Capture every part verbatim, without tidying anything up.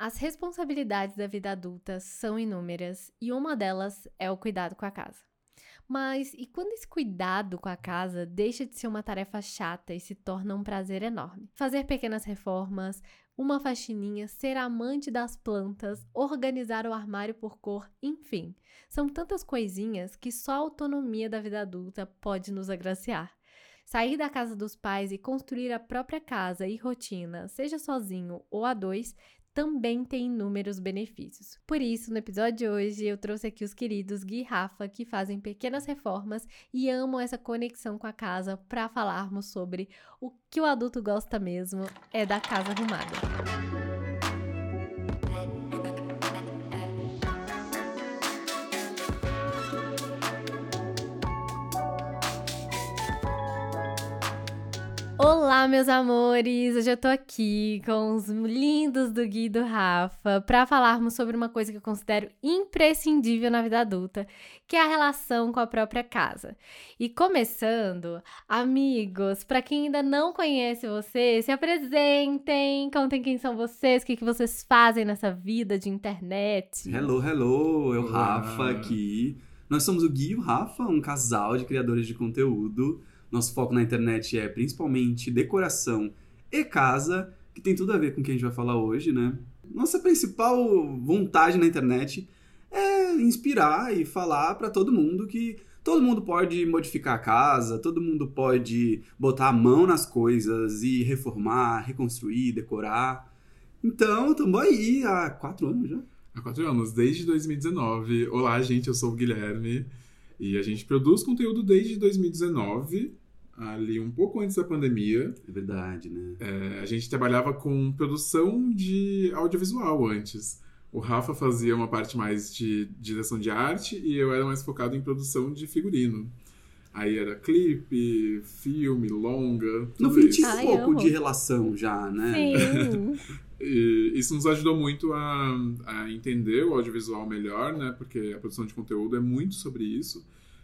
As responsabilidades da vida adulta são inúmeras e uma delas é o cuidado com a casa. Mas e quando esse cuidado com a casa deixa de ser uma tarefa chata e se torna um prazer enorme? Fazer pequenas reformas, uma faxininha, ser amante das plantas, organizar o armário por cor, enfim. São tantas coisinhas que só a autonomia da vida adulta pode nos agraciar. Sair da casa dos pais e construir a própria casa e rotina, seja sozinho ou a dois, também tem inúmeros benefícios. Por isso, no episódio de hoje, eu trouxe aqui os queridos Gui e Rafa, que fazem pequenas reformas e amam essa conexão com a casa, para falarmos sobre o que o adulto gosta mesmo, é da casa arrumada. Olá, meus amores! Hoje eu tô aqui com os lindos do Gui e do Rafa para falarmos sobre uma coisa que eu considero imprescindível na vida adulta, que é a relação com a própria casa. E começando, amigos, para quem ainda não conhece vocês, se apresentem, contem quem são vocês, o que, que vocês fazem nessa vida de internet. Hello, hello! Eu, Rafa, aqui. Nós somos o Gui e o Rafa, um casal de criadores de conteúdo. Nosso foco na internet é principalmente decoração e casa, que tem tudo a ver com o que a gente vai falar hoje, né? Nossa principal vontade na internet é inspirar e falar para todo mundo que todo mundo pode modificar a casa, todo mundo pode botar a mão nas coisas e reformar, reconstruir, decorar. Então, estamos aí há quatro anos já. Há quatro anos, desde dois mil e dezenove. Olá, gente, eu sou o Guilherme. E a gente produz conteúdo desde dois mil e dezenove, ali um pouco antes da pandemia. É verdade, né? É, a gente trabalhava com produção de audiovisual antes. O Rafa fazia uma parte mais de direção de arte e eu era mais focado em produção de figurino. Aí era clipe, filme, longa, No fim, isso. tinha um Ai, pouco amo. de relação já, né? Sim! E isso nos ajudou muito a, a entender o audiovisual melhor, né? Porque a produção de conteúdo é muito sobre isso.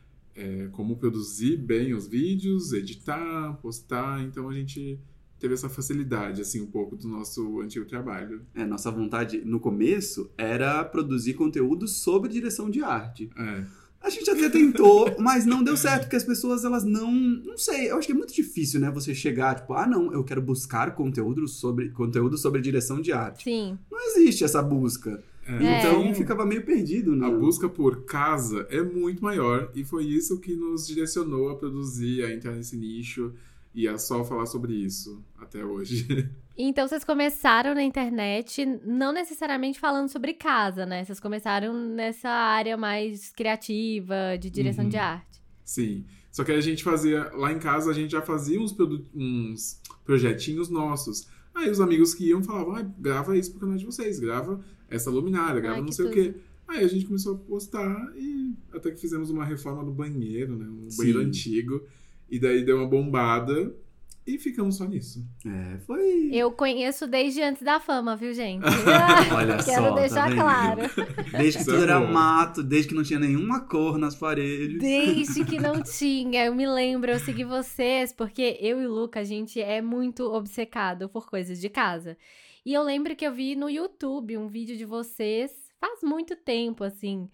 É, como produzir bem os vídeos, editar, postar. Então a gente teve essa facilidade, assim, um pouco do nosso antigo trabalho. É, nossa vontade no começo era produzir conteúdo sobre direção de arte. É. A gente até tentou, mas não deu certo, porque as pessoas, elas não... Não sei, eu acho que é muito difícil, né? Você chegar, tipo, ah, não, eu quero buscar conteúdo sobre, conteúdo sobre direção de arte. Sim. Não existe essa busca. É. Então, É. ficava meio perdido, né? A busca por casa é muito maior e foi isso que nos direcionou a produzir, a entrar nesse nicho e a só falar sobre isso até hoje. Então, vocês começaram na internet, não necessariamente falando sobre casa, né? Vocês começaram nessa área mais criativa, de direção Uhum. de arte. Sim. Só que a gente fazia, lá em casa, a gente já fazia uns, produ- uns projetinhos nossos. Aí os amigos que iam falavam, ah, grava isso pro canal de vocês, grava essa luminária, grava Ai, não que sei tudo. o quê. Aí a gente começou a postar e até que fizemos uma reforma no banheiro, né? Um Sim. banheiro antigo. E daí deu uma bombada e ficamos só nisso. É, foi... Eu conheço desde antes da fama, viu, gente? Olha Quero só, tá deixar vendo? claro. Desde que Isso tudo é era bom. mato, desde que não tinha nenhuma cor nas paredes. Desde que não tinha. Eu me lembro, eu segui vocês, porque eu e o Luca, a gente é muito obcecado por coisas de casa. E eu lembro que eu vi no YouTube um vídeo de vocês, faz muito tempo, assim,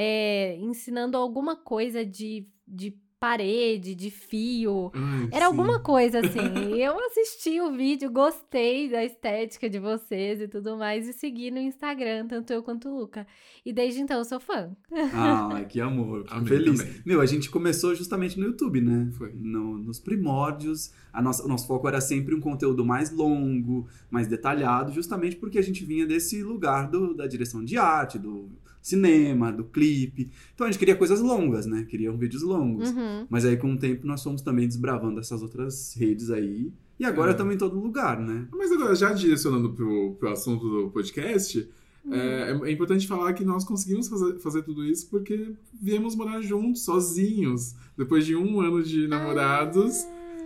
é, ensinando alguma coisa de, de parede, de fio. Ai, Era sim. alguma coisa assim. Eu assisti o vídeo, gostei da estética de vocês e tudo mais, e segui no Instagram, tanto eu quanto o Luca. E desde então eu sou fã. Ah, que amor, fico Amém, feliz. também. Meu, a gente começou justamente no YouTube, né? Foi. No- nos primórdios, a nossa, o nosso foco era sempre um conteúdo mais longo, mais detalhado, justamente porque a gente vinha desse lugar do- da direção de arte, do cinema, do clipe. Então a gente queria coisas longas, né? Queriam vídeos longos. Uhum. Mas aí com o tempo nós fomos também desbravando essas outras redes aí. E agora É. estamos em todo lugar, né? Mas agora, já direcionando pro, pro assunto do podcast, é, é importante falar que nós conseguimos fazer, fazer tudo isso porque viemos morar juntos, sozinhos. Depois de um ano de namorados,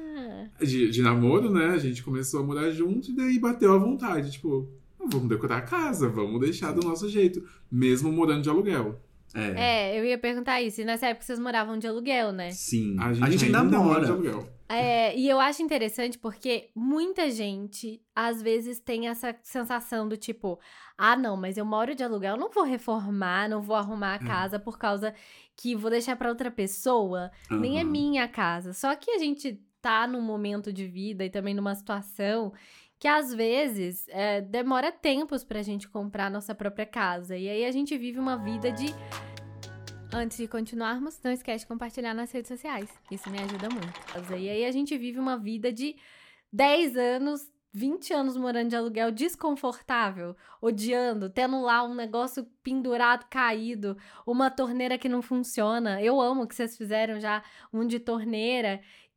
Ah. de, de namoro, né? A gente começou a morar junto e daí bateu a vontade. Tipo, vamos decorar a casa, vamos deixar do nosso jeito, mesmo morando de aluguel. É. É, eu ia perguntar isso. E nessa época vocês moravam de aluguel, né? Sim. A gente, ainda, mora de mora. aluguel. É, e eu acho interessante porque muita gente, às vezes, tem essa sensação do tipo, ah, não, mas eu moro de aluguel, eu não vou reformar, não vou arrumar a casa por causa que vou deixar pra outra pessoa, nem é Aham. minha casa. Só que a gente tá num momento de vida e também numa situação que, às vezes, é, demora tempos pra gente comprar a nossa própria casa. E aí a gente vive uma vida de... Antes de continuarmos, não esquece de compartilhar nas redes sociais. Isso me ajuda muito. E aí a gente vive uma vida de dez anos, vinte anos morando de aluguel desconfortável, odiando, tendo lá um negócio pendurado, caído, uma torneira que não funciona. Eu amo que vocês fizeram já um de torneira,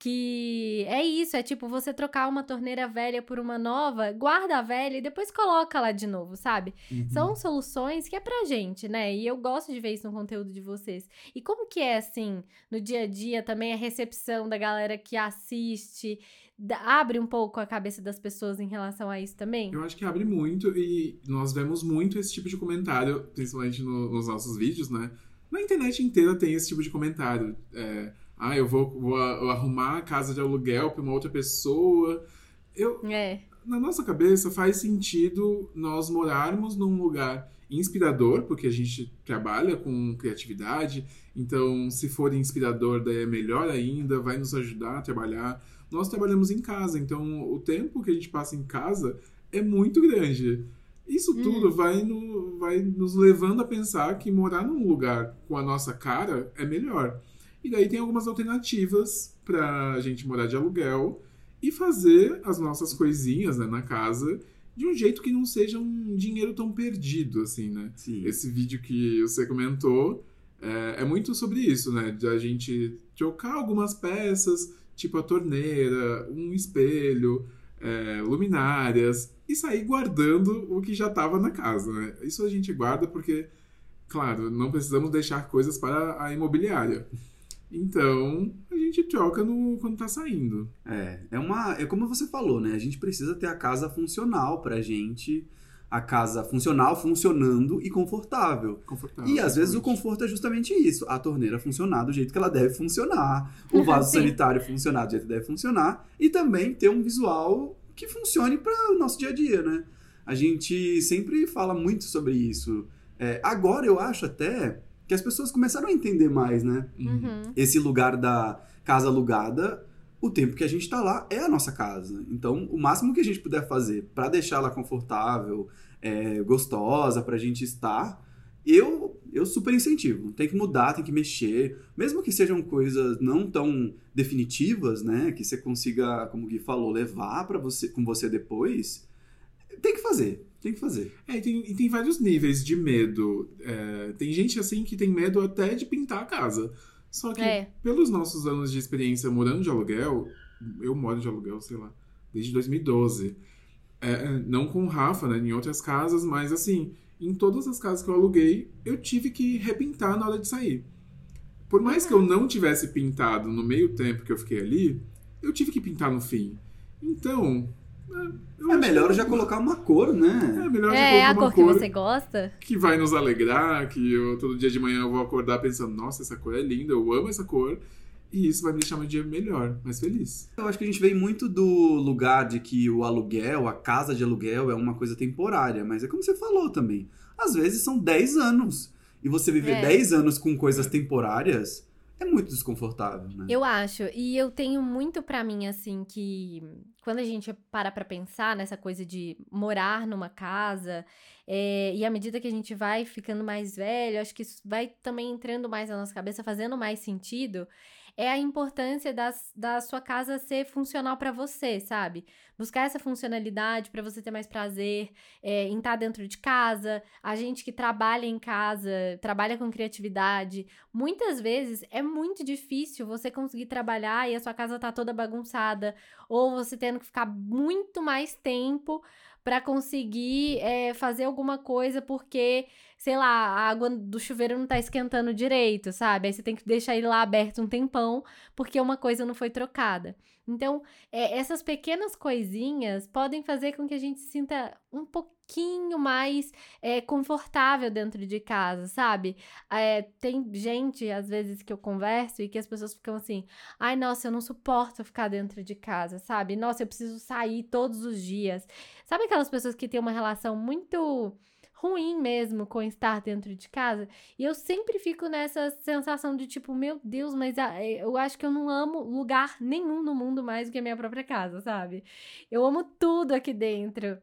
que é isso, é tipo você trocar uma torneira velha por uma nova, guarda a velha e depois coloca lá de novo, sabe? Uhum. São soluções que é pra gente, né? E eu gosto de ver isso no conteúdo de vocês. E como que é, assim, no dia a dia também a recepção da galera que assiste? Da- abre um pouco a cabeça das pessoas em relação a isso também? Eu acho que abre muito e nós vemos muito esse tipo de comentário, principalmente no- nos nossos vídeos, né? Na internet inteira tem esse tipo de comentário. É, ah, eu vou, vou a- arrumar a casa de aluguel para uma outra pessoa. Eu, É. na nossa cabeça faz sentido nós morarmos num lugar inspirador, porque a gente trabalha com criatividade, então se for inspirador daí é melhor ainda, vai nos ajudar a trabalhar. Nós trabalhamos em casa, então o tempo que a gente passa em casa é muito grande. Isso tudo vai, no, vai nos levando a pensar que morar num lugar com a nossa cara é melhor. E daí tem algumas alternativas pra gente morar de aluguel e fazer as nossas coisinhas, né, na casa de um jeito que não seja um dinheiro tão perdido, assim, né? Sim. Esse vídeo que você comentou é, é muito sobre isso, né? De a gente trocar algumas peças, tipo a torneira, um espelho, é, luminárias, e sair guardando o que já estava na casa, né? Isso a gente guarda porque, claro, não precisamos deixar coisas para a imobiliária. Então, a gente troca no, quando tá saindo. É, é uma, é como você falou, né? A gente precisa ter a casa funcional pra gente, a casa funcional, funcionando e confortável. Confortável. E às vezes o exatamente. conforto é justamente isso, a torneira funcionar do jeito que ela deve funcionar, o vaso Sim. sanitário funcionar do jeito que deve funcionar e também ter um visual que funcione para o nosso dia a dia, né? A gente sempre fala muito sobre isso. É, agora eu acho até que as pessoas começaram a entender mais, né? Uhum. Esse lugar da casa alugada, o tempo que a gente tá lá é a nossa casa. Então, o máximo que a gente puder fazer para deixá-la confortável, é, gostosa pra gente estar, eu, eu super incentivo. Tem que mudar, tem que mexer. Mesmo que sejam coisas não tão definitivas, né? Que você consiga, como o Gui falou, levar para você, com você depois. Tem que fazer, tem que fazer. É, e tem, e tem vários níveis de medo. É, tem gente assim que tem medo até de pintar a casa. Só que, É. pelos nossos anos de experiência morando de aluguel, eu moro de aluguel, sei lá, desde dois mil e doze. É, não com o Rafa, né, em outras casas, mas assim, em todas as casas que eu aluguei, eu tive que repintar na hora de sair. Por mais que eu não tivesse pintado no meio tempo que eu fiquei ali, eu tive que pintar no fim. Então, é, eu É acho melhor que- já colocar uma cor, né? É melhor já É, colocar a uma cor que você gosta? que vai nos alegrar, que eu todo dia de manhã eu vou acordar pensando, nossa, essa cor é linda, eu amo essa cor, e isso vai me deixar meu dia melhor, mais feliz. Eu acho que a gente vem muito do lugar de que o aluguel, a casa de aluguel é uma coisa temporária, mas é como você falou também. Às vezes são dez anos. E você viver É. dez anos com coisas temporárias é muito desconfortável, né? Eu acho, e eu tenho muito pra mim, assim, que quando a gente para pra pensar nessa coisa de morar numa casa, é, e à medida que a gente vai ficando mais velho, acho que isso vai também entrando mais na nossa cabeça, fazendo mais sentido, é a importância das, da sua casa ser funcional pra você, sabe? Buscar essa funcionalidade pra você ter mais prazer é, em estar dentro de casa. A gente que trabalha em casa, trabalha com criatividade, muitas vezes é muito difícil você conseguir trabalhar e a sua casa tá toda bagunçada, ou você tendo que ficar muito mais tempo pra conseguir é, fazer alguma coisa porque, sei lá, a água do chuveiro não tá esquentando direito, sabe? Aí você tem que deixar ele lá aberto um tempão porque uma coisa não foi trocada. Então, é, essas pequenas coisinhas podem fazer com que a gente se sinta um pouquinho pouquinho mais é, confortável dentro de casa, sabe? É, tem gente, às vezes, que eu converso e que as pessoas ficam assim, ai, nossa, eu não suporto ficar dentro de casa, sabe? Nossa, eu preciso sair todos os dias. Sabe aquelas pessoas que têm uma relação muito ruim mesmo com estar dentro de casa? E eu sempre fico nessa sensação de tipo, meu Deus, mas a- eu acho que eu não amo lugar nenhum no mundo mais do que a minha própria casa, sabe? Eu amo tudo aqui dentro.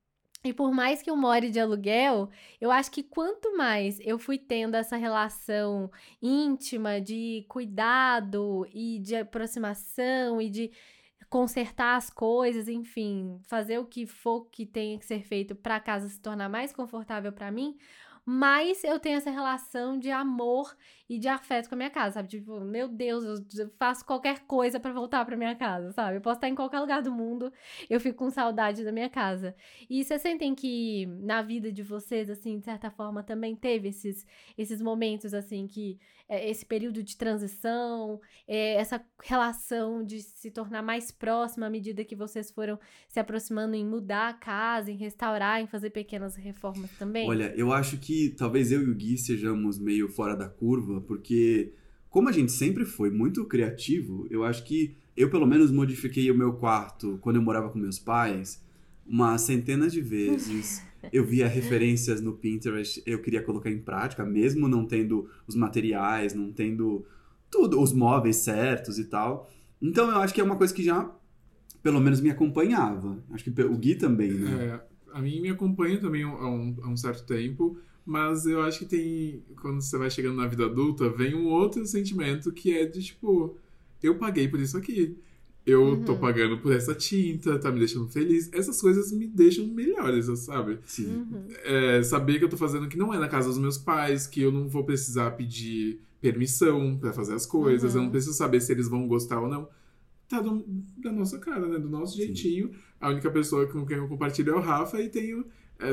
E por mais que eu more de aluguel, eu acho que quanto mais eu fui tendo essa relação íntima de cuidado e de aproximação e de consertar as coisas, enfim, fazer o que for que tenha que ser feito para a casa se tornar mais confortável para mim, mais eu tenho essa relação de amor e de afeto com a minha casa, sabe? Tipo, meu Deus, eu faço qualquer coisa para voltar para minha casa, sabe? Eu posso estar em qualquer lugar do mundo, eu fico com saudade da minha casa. E vocês sentem que na vida de vocês, assim, de certa forma, também teve esses, esses momentos, assim, que é, esse período de transição, é, essa relação de se tornar mais próxima à medida que vocês foram se aproximando em mudar a casa, em restaurar, em fazer pequenas reformas também? Olha, eu acho que talvez eu e o Gui sejamos meio fora da curva, porque como a gente sempre foi muito criativo, eu acho que eu pelo menos modifiquei o meu quarto quando eu morava com meus pais umas centenas de vezes. Eu via referências no Pinterest, eu queria colocar em prática, mesmo não tendo os materiais, não tendo tudo, os móveis certos e tal. Então eu acho que é uma coisa que já pelo menos me acompanhava. Acho que o Gui também, né? É, a mim me acompanha também há um, há um certo tempo, mas eu acho que tem, quando você vai chegando na vida adulta, vem um outro sentimento que é de tipo, eu paguei por isso aqui. Eu Uhum. tô pagando por essa tinta, tá me deixando feliz. Essas coisas me deixam melhores, sabe? Sim. Uhum. É, saber que eu tô fazendo que não é na casa dos meus pais, que eu não vou precisar pedir permissão pra fazer as coisas, Uhum. eu não preciso saber se eles vão gostar ou não. Tá do- da nossa cara, né? Do nosso Sim. jeitinho. A única pessoa com quem eu compartilho é o Rafa e tenho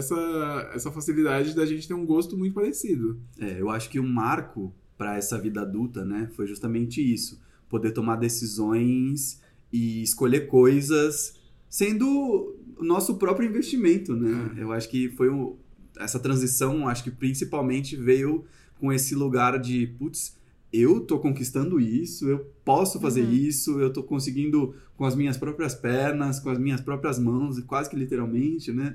essa, essa facilidade da gente ter um gosto muito parecido. É, eu acho que um marco para essa vida adulta, né, foi justamente isso. Poder tomar decisões e escolher coisas sendo o nosso próprio investimento, né? Eu acho que foi um, essa transição, acho que principalmente veio com esse lugar de, putz, eu tô conquistando isso, eu posso fazer Uhum. isso, eu tô conseguindo com as minhas próprias pernas, com as minhas próprias mãos, quase que literalmente, né?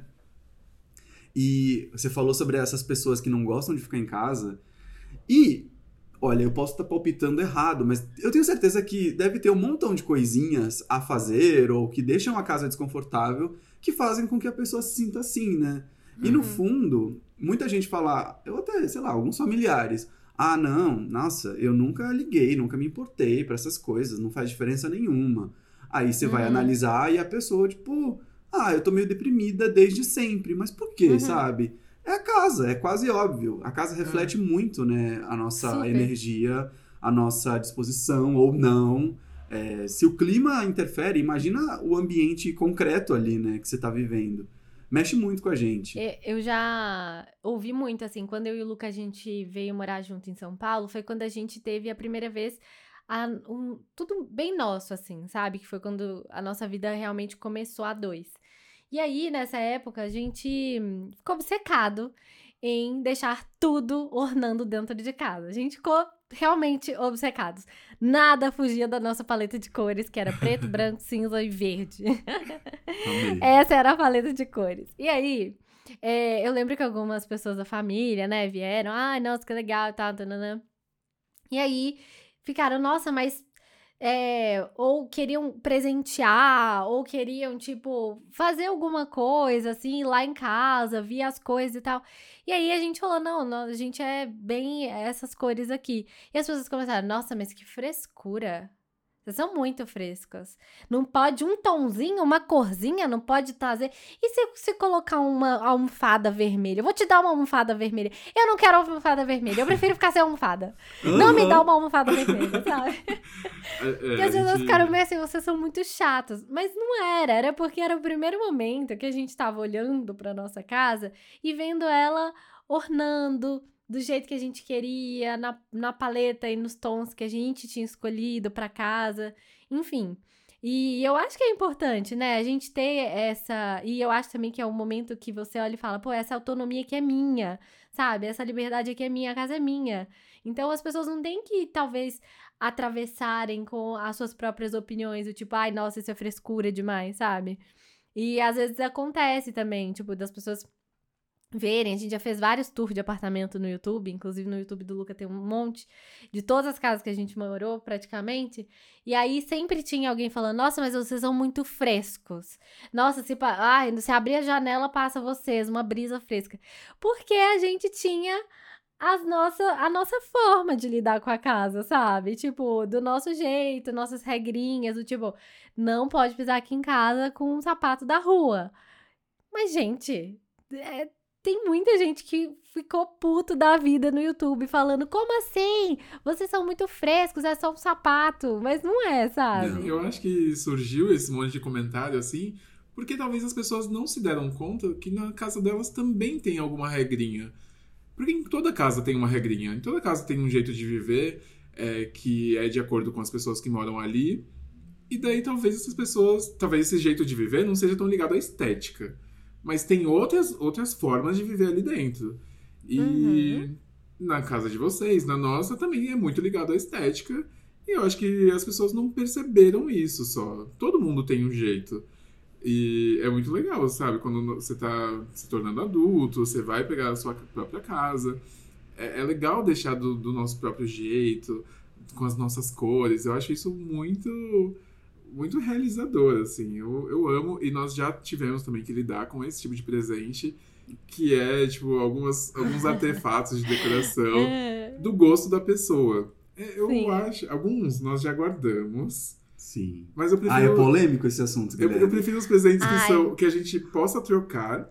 E você falou sobre essas pessoas que não gostam de ficar em casa. E, olha, eu posso estar palpitando errado, mas eu tenho certeza que deve ter um montão de coisinhas a fazer ou que deixam a casa desconfortável que fazem com que a pessoa se sinta assim, né? E no Uhum. fundo, muita gente fala, eu até, sei lá, alguns familiares, ah, não, nossa, eu nunca liguei, nunca me importei pra essas coisas, não faz diferença nenhuma. Aí você vai Uhum. analisar e a pessoa, tipo, ah, eu tô meio deprimida desde sempre, mas por quê, Uhum. sabe? É a casa, é quase óbvio. A casa reflete muito, né, a nossa Super. energia, a nossa disposição ou não. É, se o clima interfere, imagina o ambiente concreto ali, né, que você tá vivendo. Mexe muito com a gente. É, Eu já ouvi muito, assim, quando eu e o Luca a gente veio morar junto em São Paulo, foi quando a gente teve a primeira vez a- um- tudo bem nosso, assim, sabe? Que foi quando a nossa vida realmente começou a dois. E aí, nessa época, a gente hum, ficou obcecado em deixar tudo ornando dentro de casa. A gente ficou realmente obcecados. Nada fugia da nossa paleta de cores, que era preto, branco, cinza e verde. Amei. Essa era a paleta de cores. E aí, é, eu lembro que algumas pessoas da família, né, vieram. Ai, nossa, que legal e tal, tananã. E aí, ficaram, nossa, mas... é, ou queriam presentear, ou queriam, tipo, fazer alguma coisa, assim, lá em casa, ver as coisas e tal. E aí a gente falou, não, não, a gente é bem essas cores aqui. E as pessoas começaram, nossa, mas que frescura. Vocês são muito frescas. Não pode um tonzinho, uma corzinha, não pode trazer. E se você colocar uma almofada vermelha? Eu vou te dar uma almofada vermelha. Eu não quero almofada vermelha, eu prefiro ficar sem almofada. Não me dá uma almofada vermelha, sabe? É, é, E as a pessoas gente- ficaram meio assim, vocês são muito chatos. Mas não era, era porque era o primeiro momento que a gente tava olhando pra nossa casa e vendo ela ornando do jeito que a gente queria, na, na paleta e nos tons que a gente tinha escolhido pra casa, enfim. E eu acho que é importante, né? A gente ter essa... E eu acho também que é um momento que você olha e fala, pô, essa autonomia aqui é minha, sabe? Essa liberdade aqui é minha, a casa é minha. Então, as pessoas não têm que, talvez, atravessarem com as suas próprias opiniões, do tipo, ai, nossa, isso é frescura demais, sabe? E, às vezes, acontece também, tipo, das pessoas verem. A gente já fez vários tours de apartamento no YouTube, inclusive no YouTube do Luca tem um monte, de todas as casas que a gente morou, praticamente. E aí sempre tinha alguém falando, nossa, mas vocês são muito frescos. Nossa, se, pa... Ai, se abrir a janela, passa vocês, uma brisa fresca. Porque a gente tinha as nossa, a nossa forma de lidar com a casa, sabe? Tipo, do nosso jeito, nossas regrinhas, do tipo, não pode pisar aqui em casa com um sapato da rua. Mas, gente, é... tem muita gente que ficou puto da vida no YouTube, falando, como assim? Vocês são muito frescos, é só um sapato. Mas não é, sabe? Não, eu acho que surgiu esse monte de comentário, assim, porque talvez as pessoas não se deram conta que na casa delas também tem alguma regrinha. Porque em toda casa tem uma regrinha, em toda casa tem um jeito de viver é, que é de acordo com as pessoas que moram ali. E daí talvez essas pessoas, talvez esse jeito de viver não seja tão ligado à estética. Mas tem outras, outras formas de viver ali dentro. E uhum. na casa de vocês, na nossa, também é muito ligado à estética. E eu acho que as pessoas não perceberam isso só. Todo mundo tem um jeito. E é muito legal, sabe? Quando você tá se tornando adulto, você vai pegar a sua própria casa. É, é legal deixar do, do nosso próprio jeito, com as nossas cores. Eu acho isso muito... muito realizador, assim, eu, eu amo, e nós já tivemos também que lidar com esse tipo de presente, que é, tipo, algumas, alguns artefatos de decoração é. do gosto da pessoa. Eu Sim. acho, alguns nós já guardamos. Sim. Mas eu prefiro... Ah, é polêmico esse assunto, eu, eu prefiro os presentes que, Ai. são, que a gente possa trocar,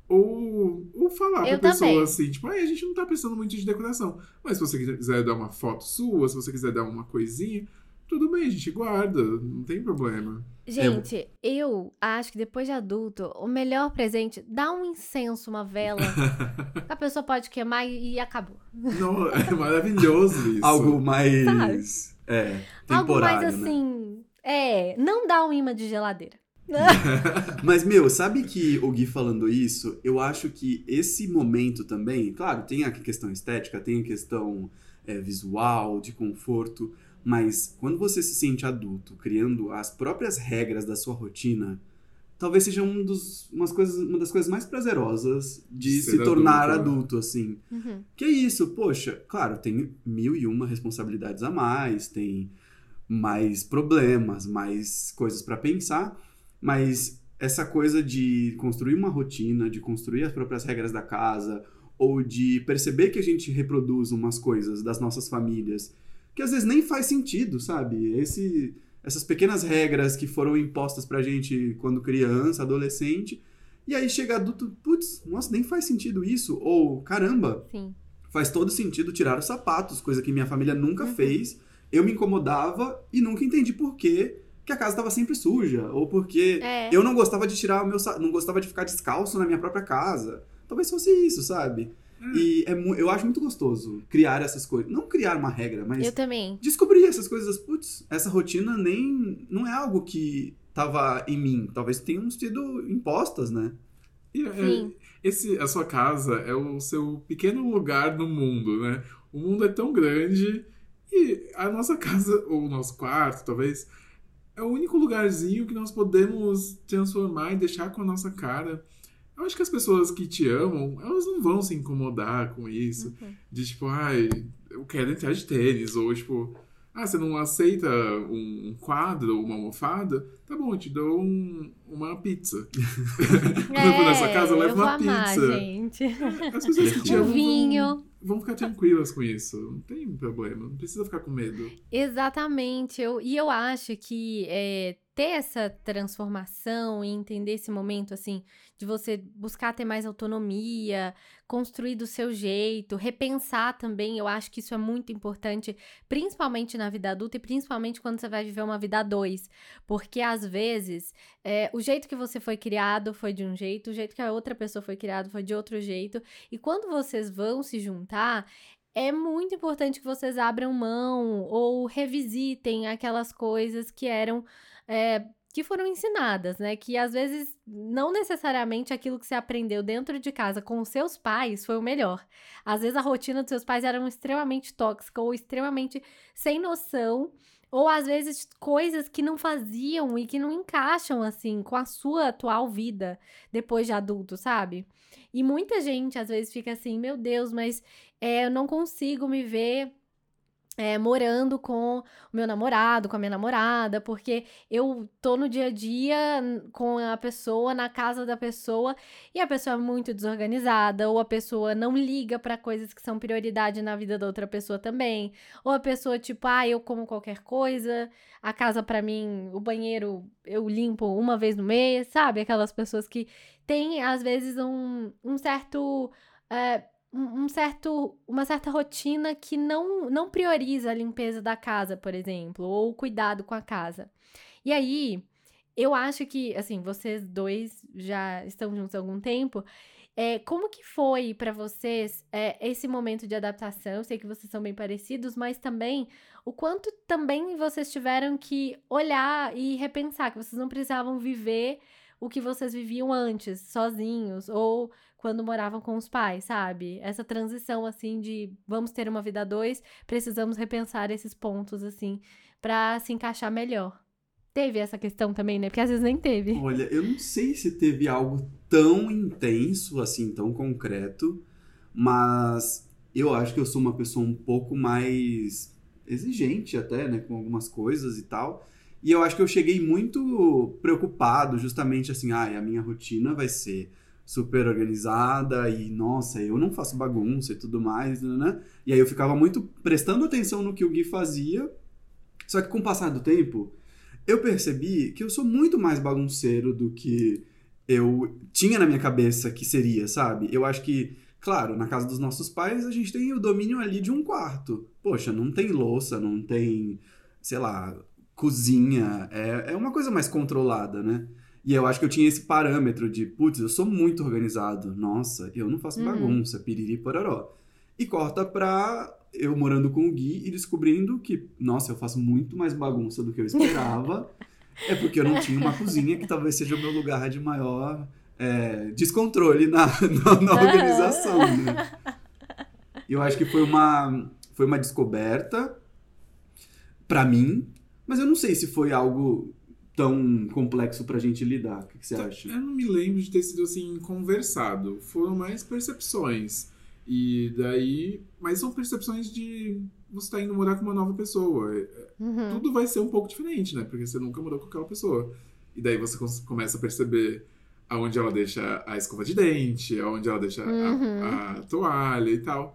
ou, ou falar eu pra também. pessoa assim, tipo, ai, a gente não tá precisando muito de decoração, mas se você quiser dar uma foto sua, se você quiser dar uma coisinha, tudo bem, a gente guarda, não tem problema. Gente, eu acho que depois de adulto, o melhor presente, dá um incenso, uma vela, que a pessoa pode queimar e, e acabou. Não, é maravilhoso isso. Algo mais... Sabe? É, Algo mais temporário, assim, né? é, não dá um imã de geladeira. Mas, meu, sabe que o Gui falando isso, eu acho que esse momento também, claro, tem a questão estética, tem a questão é, visual, de conforto, mas quando você se sente adulto, criando as próprias regras da sua rotina, talvez seja um dos, umas coisas, uma das coisas mais prazerosas de Ser se tornar adulto, adulto, assim. Uhum. Que é isso, poxa, claro, tem mil e uma responsabilidades a mais, tem mais problemas, mais coisas pra pensar, mas essa coisa de construir uma rotina, de construir as próprias regras da casa, ou de perceber que a gente reproduz umas coisas das nossas famílias, que às vezes nem faz sentido, sabe? Esse, essas pequenas regras que foram impostas pra gente quando criança, adolescente, e aí chega adulto, putz, nossa, nem faz sentido isso, ou caramba, Sim. faz todo sentido tirar os sapatos, coisa que minha família nunca Uhum. fez, eu me incomodava e nunca entendi por quê que a casa estava sempre suja, ou porque É. eu não gostava de tirar o meu, sa- não gostava de ficar descalço na minha própria casa. Talvez fosse isso, sabe? Hum. E é mu- eu acho muito gostoso criar essas coisas. Não criar uma regra, mas Eu também. descobrir essas coisas. Putz, essa rotina nem não é algo que tava em mim. Talvez tenham sido impostas, né? E, é, Sim. esse, a sua casa é o seu pequeno lugar no mundo, né? O mundo é tão grande e a nossa casa, ou o nosso quarto, talvez, é o único lugarzinho que nós podemos transformar e deixar com a nossa cara. Eu acho que as pessoas que te amam, elas não vão se incomodar com isso. Uhum. De tipo, ai, eu quero entrar de tênis. Ou tipo, ah, você não aceita um um quadro ou uma almofada? Tá bom, eu te dou um- uma pizza. Quando eu for na sua casa, eu levo eu vou uma amar, pizza. gente. As pessoas que te Um amam vinho. vão, vão ficar tranquilas com isso. Não tem problema, não precisa ficar com medo. Exatamente. Eu, e eu acho que é, ter essa transformação e entender esse momento, assim, de você buscar ter mais autonomia, construir do seu jeito, repensar também, eu acho que isso é muito importante, principalmente na vida adulta e principalmente quando você vai viver uma vida a dois. Porque, às vezes, é, o jeito que você foi criado foi de um jeito, o jeito que a outra pessoa foi criada foi de outro jeito. E quando vocês vão se juntar, é muito importante que vocês abram mão ou revisitem aquelas coisas que eram é, que foram ensinadas, né? Que às vezes não necessariamente aquilo que você aprendeu dentro de casa com os seus pais foi o melhor. Às vezes a rotina dos seus pais era extremamente tóxica ou extremamente sem noção, ou às vezes coisas que não faziam e que não encaixam assim com a sua atual vida depois de adulto, sabe? E muita gente às vezes fica assim, meu Deus, mas é, eu não consigo me ver É, morando com o meu namorado, com a minha namorada, porque eu tô no dia a dia com a pessoa, na casa da pessoa, e a pessoa é muito desorganizada, ou a pessoa não liga pra coisas que são prioridade na vida da outra pessoa também, ou a pessoa, tipo, ah, eu como qualquer coisa, a casa pra mim, o banheiro eu limpo uma vez no mês, sabe? Aquelas pessoas que têm, às vezes, um, um certo... é, um um certo, uma certa rotina que não, não prioriza a limpeza da casa, por exemplo, ou o cuidado com a casa. E aí, eu acho que, assim, vocês dois já estão juntos há algum tempo. É, como que foi pra vocês é, esse momento de adaptação? Eu sei que vocês são bem parecidos, mas também o quanto também vocês tiveram que olhar e repensar que vocês não precisavam viver o que vocês viviam antes, sozinhos, ou quando moravam com os pais, sabe? Essa transição, assim, de vamos ter uma vida a dois, precisamos repensar esses pontos, assim, pra se encaixar melhor. Teve essa questão também, né? Porque às vezes nem teve. Olha, eu não sei se teve algo tão intenso, assim, tão concreto, mas eu acho que eu sou uma pessoa um pouco mais exigente até, né, com algumas coisas e tal. E eu acho que eu cheguei muito preocupado, justamente assim, ai, a minha rotina vai ser super organizada e, nossa, eu não faço bagunça e tudo mais, né? E aí eu ficava muito prestando atenção no que o Gui fazia, só que com o passar do tempo, eu percebi que eu sou muito mais bagunceiro do que eu tinha na minha cabeça que seria, sabe? Eu acho que, claro, na casa dos nossos pais a gente tem o domínio ali de um quarto. Poxa, não tem louça, não tem, sei lá, cozinha, é, é uma coisa mais controlada, né? E eu acho que eu tinha esse parâmetro de, putz, eu sou muito organizado, nossa, eu não faço Uhum. bagunça, piriri pororó. E corta pra eu morando com o Gui e descobrindo que, nossa, eu faço muito mais bagunça do que eu esperava. É porque eu não tinha uma cozinha, que talvez seja o meu lugar de maior é, descontrole na, na, na organização, né? E eu acho que foi uma, foi uma descoberta pra mim, mas eu não sei se foi algo tão complexo pra gente lidar. O que, que você acha? Eu não me lembro de ter sido assim, conversado. Foram mais percepções. E daí... Mas são percepções de você estar indo morar com uma nova pessoa. Uhum. Tudo vai ser um pouco diferente, né? Porque você nunca morou com aquela pessoa. E daí você começa a perceber aonde ela deixa a escova de dente, aonde ela deixa Uhum. a, a toalha e tal.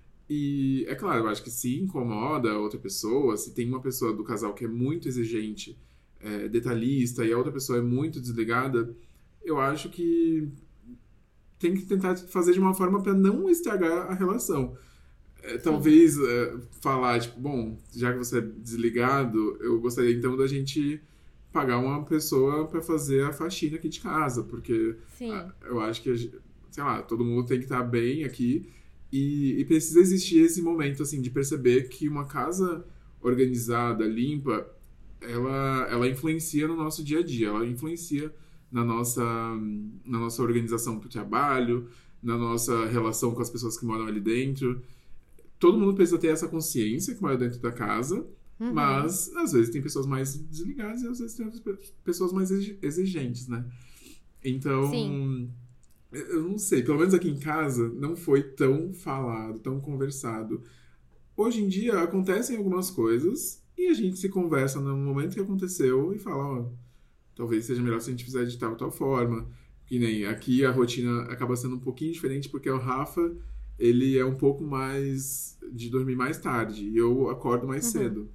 E é claro, eu acho que se incomoda a outra pessoa, se tem uma pessoa do casal que é muito exigente, é, detalhista, e a outra pessoa é muito desligada, eu acho que tem que tentar fazer de uma forma para não estragar a relação. É, talvez é, falar, tipo, bom, já que você é desligado, eu gostaria então da gente pagar uma pessoa para fazer a faxina aqui de casa, porque Sim. a, eu acho que, sei lá, todo mundo tem que estar bem aqui. E, e precisa existir esse momento, assim, de perceber que uma casa organizada, limpa, ela, ela influencia no nosso dia a dia, ela influencia na nossa, na nossa organização para o trabalho, na nossa relação com as pessoas que moram ali dentro. Todo mundo precisa ter essa consciência que mora dentro da casa, Uhum. mas às vezes tem pessoas mais desligadas e às vezes tem outras pessoas mais exigentes, né? Então... Sim. Eu não sei, pelo menos aqui em casa não foi tão falado, tão conversado. Hoje em dia acontecem algumas coisas e a gente se conversa no momento que aconteceu e fala, ó, talvez seja melhor se a gente fizer de tal tal forma. Que nem aqui a rotina acaba sendo um pouquinho diferente porque o Rafa, ele é um pouco mais de dormir mais tarde e eu acordo mais Uhum. cedo.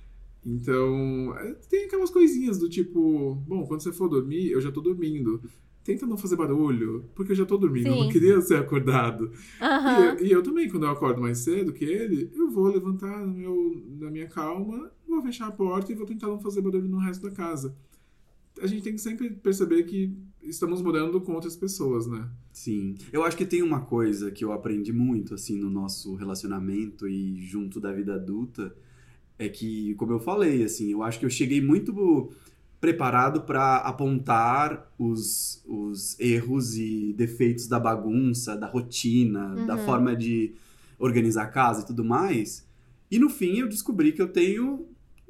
Então, tem aquelas coisinhas do tipo, bom, quando você for dormir, eu já tô dormindo. Tenta não fazer barulho, porque eu já tô dormindo, Sim. eu não queria ser acordado. Uhum. E, e eu também, quando eu acordo mais cedo que ele, eu vou levantar no meu, na minha calma, vou fechar a porta e vou tentar não fazer barulho no resto da casa. A gente tem que sempre perceber que estamos morando com outras pessoas, né? Sim. Eu acho que tem uma coisa que eu aprendi muito, assim, no nosso relacionamento e junto da vida adulta, é que, como eu falei, assim, eu acho que eu cheguei muito preparado para apontar os, os erros e defeitos da bagunça, da rotina, Uhum. da forma de organizar a casa e tudo mais. E no fim eu descobri que eu tenho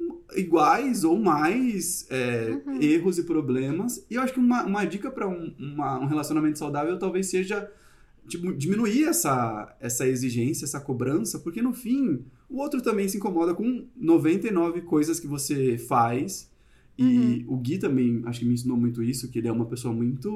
iguais ou mais é, Uhum. erros e problemas. E eu acho que uma, uma dica para um, uma- um relacionamento saudável talvez seja tipo, diminuir essa, essa exigência, essa cobrança, porque no fim o outro também se incomoda com noventa e nove coisas que você faz. E o Gui também, acho que me ensinou muito isso, que ele é uma pessoa muito,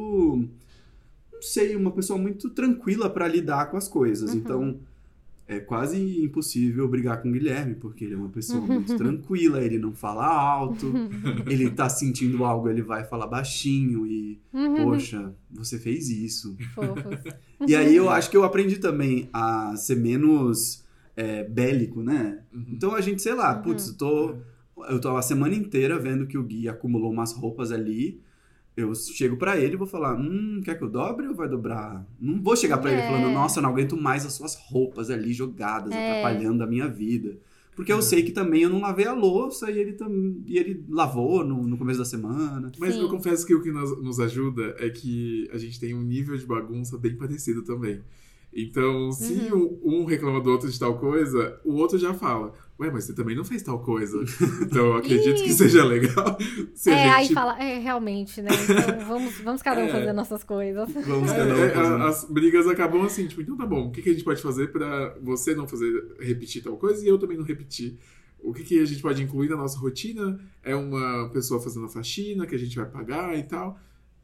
não sei, uma pessoa muito tranquila para lidar com as coisas. Uhum. Então, é quase impossível brigar com o Guilherme, porque ele é uma pessoa muito tranquila, ele não fala alto, ele tá sentindo algo, ele vai falar baixinho e, poxa, você fez isso. Fofos. E aí eu acho que eu aprendi também a ser menos é, bélico, né? Uhum. Então a gente, sei lá, Uhum. putz, eu tô, eu tô a semana inteira vendo que o Gui acumulou umas roupas ali. Eu chego pra ele e vou falar, hum, quer que eu dobre ou vai dobrar? Não vou chegar pra ele É. falando, nossa, eu não aguento mais as suas roupas ali jogadas, É. atrapalhando a minha vida. Porque eu sei que também eu não lavei a louça e ele, tam... e ele lavou no, no começo da semana. Mas Sim. eu confesso que o que nos, nos ajuda é que a gente tem um nível de bagunça bem parecido também. Então, se Uhum. um, um reclama do outro de tal coisa, o outro já fala, ué, mas você também não fez tal coisa. Então, eu acredito Ih. que seja legal se É, a aí gente... fala, é, realmente, né? Então vamos, vamos cada um É. fazer nossas coisas. Vamos É, cada um é, fazendo. a- as brigas acabam assim, tipo, então tá bom, o que, que a gente pode fazer pra você não fazer, repetir tal coisa e eu também não repetir? O que, que a gente pode incluir na nossa rotina? É uma pessoa fazendo a faxina que a gente vai pagar e tal.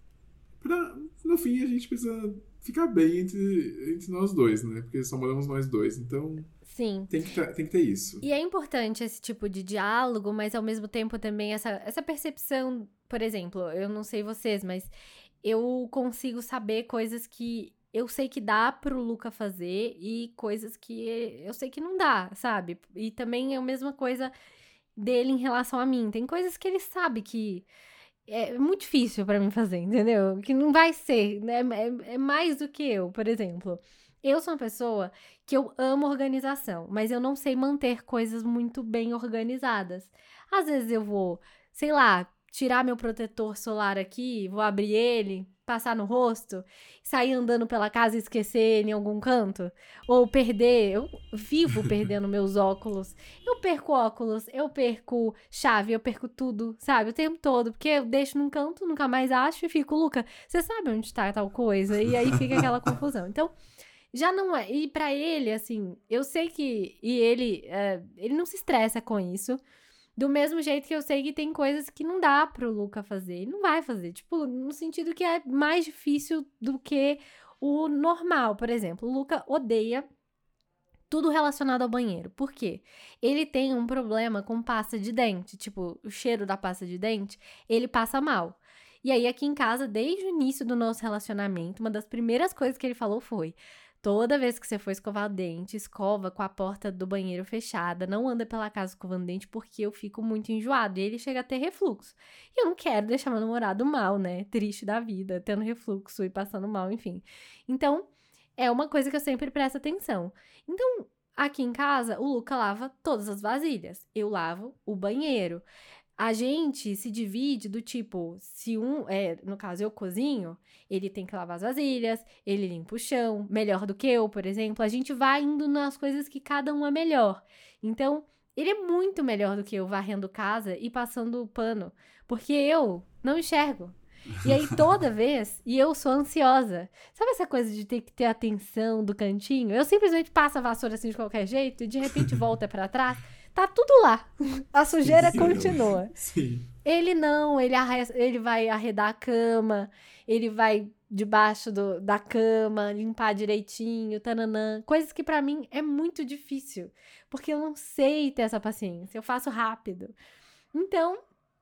Pra, no fim, a gente precisa ficar bem entre, entre nós dois, né? Porque só moramos nós dois, então Sim. tem que, ter- tem que ter isso. E é importante esse tipo de diálogo, mas ao mesmo tempo também essa, essa percepção, por exemplo, eu não sei vocês, mas eu consigo saber coisas que eu sei que dá pro Luca fazer e coisas que eu sei que não dá, sabe? E também é a mesma coisa dele em relação a mim. Tem coisas que ele sabe que é muito difícil pra mim fazer, entendeu? Que não vai ser, né? É, é mais do que eu, por exemplo. Eu sou uma pessoa que eu amo organização, mas eu não sei manter coisas muito bem organizadas. Às vezes eu vou, sei lá, tirar meu protetor solar aqui, vou abrir ele, passar no rosto, sair andando pela casa e esquecer ele em algum canto. Ou perder, eu vivo perdendo meus óculos. Eu perco óculos, eu perco chave, eu perco tudo, sabe? O tempo todo, porque eu deixo num canto, nunca mais acho e fico, Luca, você sabe onde tá tal coisa? E aí fica aquela confusão. Então, já não é. E pra ele, assim, eu sei que. E ele, é, ele não se estressa com isso. Do mesmo jeito que eu sei que tem coisas que não dá pro Luca fazer. Ele não vai fazer. Tipo, no sentido que é mais difícil do que o normal. Por exemplo, o Luca odeia tudo relacionado ao banheiro. Por quê? Ele tem um problema com pasta de dente. Tipo, o cheiro da pasta de dente, ele passa mal. E aí, aqui em casa, desde o início do nosso relacionamento, uma das primeiras coisas que ele falou foi: toda vez que você for escovar o dente, escova com a porta do banheiro fechada, não anda pela casa escovando dente porque eu fico muito enjoado. E ele chega a ter refluxo. E eu não quero deixar meu namorado mal, né? Triste da vida, tendo refluxo e passando mal, enfim. Então, é uma coisa que eu sempre presto atenção. Então, aqui em casa, o Luca lava todas as vasilhas. Eu lavo o banheiro. A gente se divide do tipo, se um, é, no caso eu cozinho, ele tem que lavar as vasilhas, ele limpa o chão, melhor do que eu, por exemplo. A gente vai indo nas coisas que cada um é melhor. Então, ele é muito melhor do que eu varrendo casa e passando o pano, porque eu não enxergo. E aí, toda vez, e eu sou ansiosa. Sabe essa coisa de ter que ter atenção do cantinho? Eu simplesmente passo a vassoura assim de qualquer jeito e de repente volta pra trás. Tá tudo lá. A sujeira Sim. continua. Sim. Ele não, ele, arre- ele vai arredar a cama, ele vai debaixo do, da cama, limpar direitinho, tananã. Coisas que pra mim é muito difícil, porque eu não sei ter essa paciência, eu faço rápido. Então,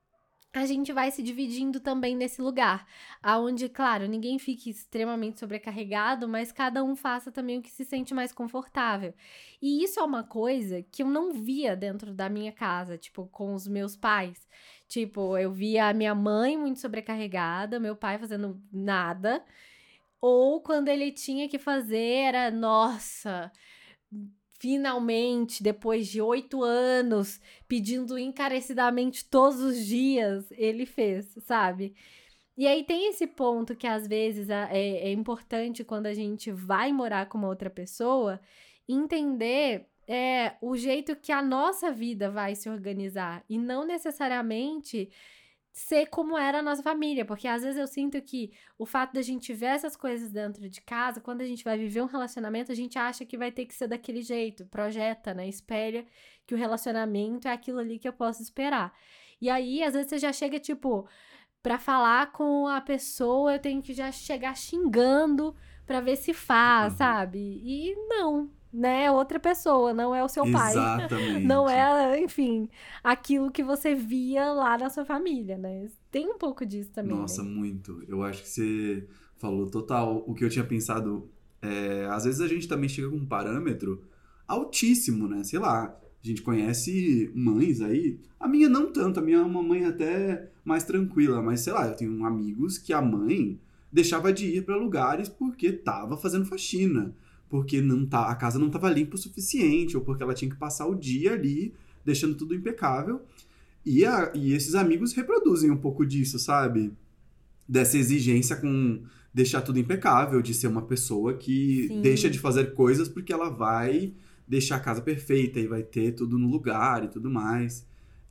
a gente vai se dividindo também nesse lugar, aonde, claro, ninguém fique extremamente sobrecarregado, mas cada um faça também o que se sente mais confortável. E isso é uma coisa que eu não via dentro da minha casa, tipo, com os meus pais. Tipo, eu via a minha mãe muito sobrecarregada, meu pai fazendo nada, ou quando ele tinha que fazer era, nossa, finalmente, depois de oito anos, pedindo encarecidamente todos os dias, ele fez, sabe? E aí tem esse ponto que às vezes é, é importante quando a gente vai morar com uma outra pessoa, entender é, o jeito que a nossa vida vai se organizar e não necessariamente ser como era a nossa família, porque às vezes eu sinto que o fato da gente ver essas coisas dentro de casa, quando a gente vai viver um relacionamento, a gente acha que vai ter que ser daquele jeito, projeta, né, espelha que o relacionamento é aquilo ali que eu posso esperar. E aí, às vezes você já chega, tipo, pra falar com a pessoa, eu tenho que já chegar xingando pra ver se faz, Uhum. sabe? E não, né, é outra pessoa, não é o seu pai. Exatamente. Não é, enfim, aquilo que você via lá na sua família, né? Tem um pouco disso também, Nossa, né? muito. Eu acho que você falou total. O que eu tinha pensado, é, às vezes a gente também chega com um parâmetro altíssimo, né? Sei lá, a gente conhece mães aí. A minha não tanto, a minha é uma mãe até mais tranquila, mas sei lá, eu tenho amigos que a mãe deixava de ir para lugares porque tava fazendo faxina, porque não tá, a casa não estava limpa o suficiente, ou porque ela tinha que passar o dia ali deixando tudo impecável. E, a, e esses amigos reproduzem um pouco disso, sabe? Dessa exigência com deixar tudo impecável, de ser uma pessoa que Sim. deixa de fazer coisas porque ela vai deixar a casa perfeita e vai ter tudo no lugar e tudo mais.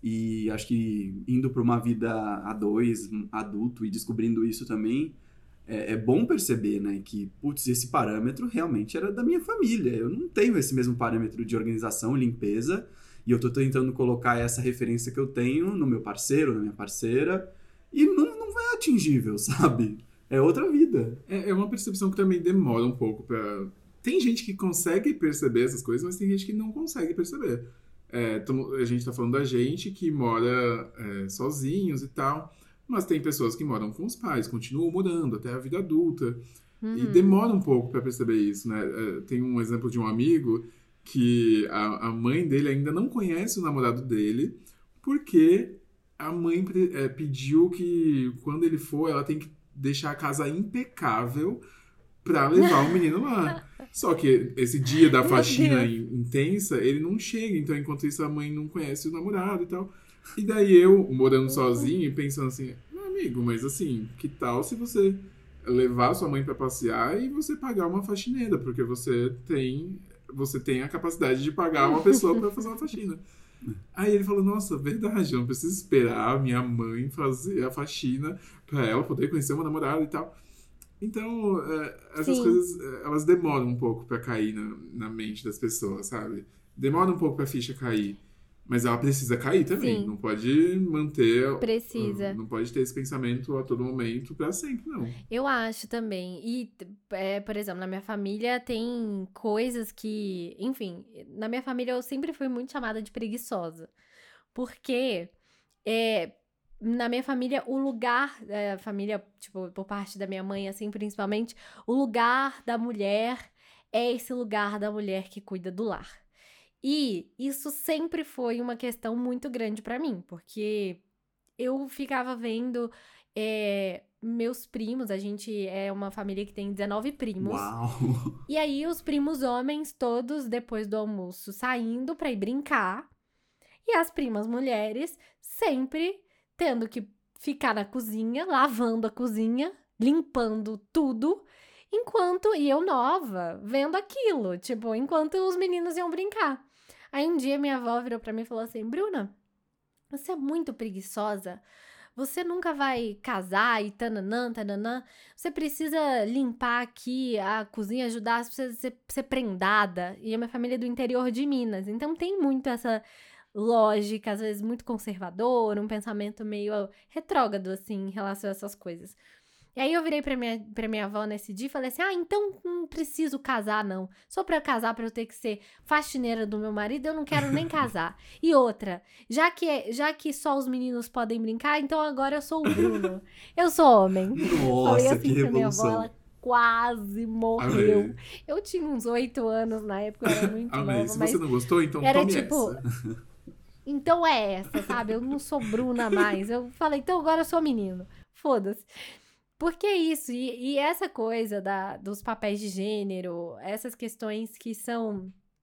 E acho que indo para uma vida a dois, adulto, e descobrindo isso também, é, é bom perceber, né, que, putz, esse parâmetro realmente era da minha família. Eu não tenho esse mesmo parâmetro de organização, limpeza, e eu tô tentando colocar essa referência que eu tenho no meu parceiro, na minha parceira, e não, não é atingível, sabe? É outra vida. É, é uma percepção que também demora um pouco pra... Tem gente que consegue perceber essas coisas, mas tem gente que não consegue perceber. É, tamo- a gente tá falando da gente que mora é, sozinhos e tal, mas tem pessoas que moram com os pais, continuam morando até a vida adulta. E Uhum. demora um pouco pra perceber isso, né? É, tem um exemplo de um amigo que a, a mãe dele ainda não conhece o namorado dele, porque a mãe pre- é, pediu que quando ele for, ela tem que deixar a casa impecável pra levar o menino lá. Só que esse dia da Meu faxina Deus. in- intensa, ele não chega, então enquanto isso a mãe não conhece o namorado e tal. E daí eu, morando sozinho, e pensando assim, meu amigo, mas assim, que tal se você levar sua mãe pra passear e você pagar uma faxineira, porque você tem você tem a capacidade de pagar uma pessoa pra fazer uma faxina. Aí ele falou, nossa, verdade, eu não preciso esperar a minha mãe fazer a faxina pra ela poder conhecer uma namorada e tal. Então, é, essas Sim. coisas, é, elas demoram um pouco pra cair na, na mente das pessoas, sabe? Demora um pouco pra ficha cair. Mas ela precisa cair também. Sim. Não pode manter... Precisa. Não pode ter esse pensamento a todo momento pra sempre, não. Eu acho também. E, é, por exemplo, na minha família tem coisas que. Enfim, na minha família eu sempre fui muito chamada de preguiçosa. Porque é, na minha família, o lugar. É, família, tipo, por parte da minha mãe, assim, principalmente, o lugar da mulher é esse lugar da mulher que cuida do lar. E isso sempre foi uma questão muito grande pra mim, porque eu ficava vendo é, meus primos, a gente é uma família que tem dezenove primos. Uau! E aí os primos homens todos depois do almoço saindo pra ir brincar, e as primas mulheres sempre tendo que ficar na cozinha, lavando a cozinha, limpando tudo, enquanto e eu nova, vendo aquilo, tipo, enquanto os meninos iam brincar. Aí um dia minha avó virou pra mim e falou assim: "Bruna, você é muito preguiçosa. Você nunca vai casar e tananã, tananã. Você precisa limpar aqui a cozinha, ajudar, você precisa ser, ser prendada." E a minha família é do interior de Minas. Então tem muito essa lógica, às vezes muito conservadora, um pensamento meio retrógrado, assim, em relação a essas coisas. E aí eu virei pra minha, pra minha avó nesse dia e falei assim: "Ah, então não preciso casar, não. Só pra eu casar, pra eu ter que ser faxineira do meu marido, eu não quero nem casar. E outra, já que, já que só os meninos podem brincar, então agora eu sou o Bruno. Eu sou homem." Falei Nossa, assim que pra minha avó, revolução. ela quase morreu. Amei. Eu tinha uns oito anos na época, eu era muito Amei. nova, Se mas você não gostou, então era tome tipo, essa. então é essa, sabe? Eu não sou Bruna mais. Eu falei, então agora eu sou menino. Foda-se. Porque é isso, e, e essa coisa da, dos papéis de gênero, essas questões que são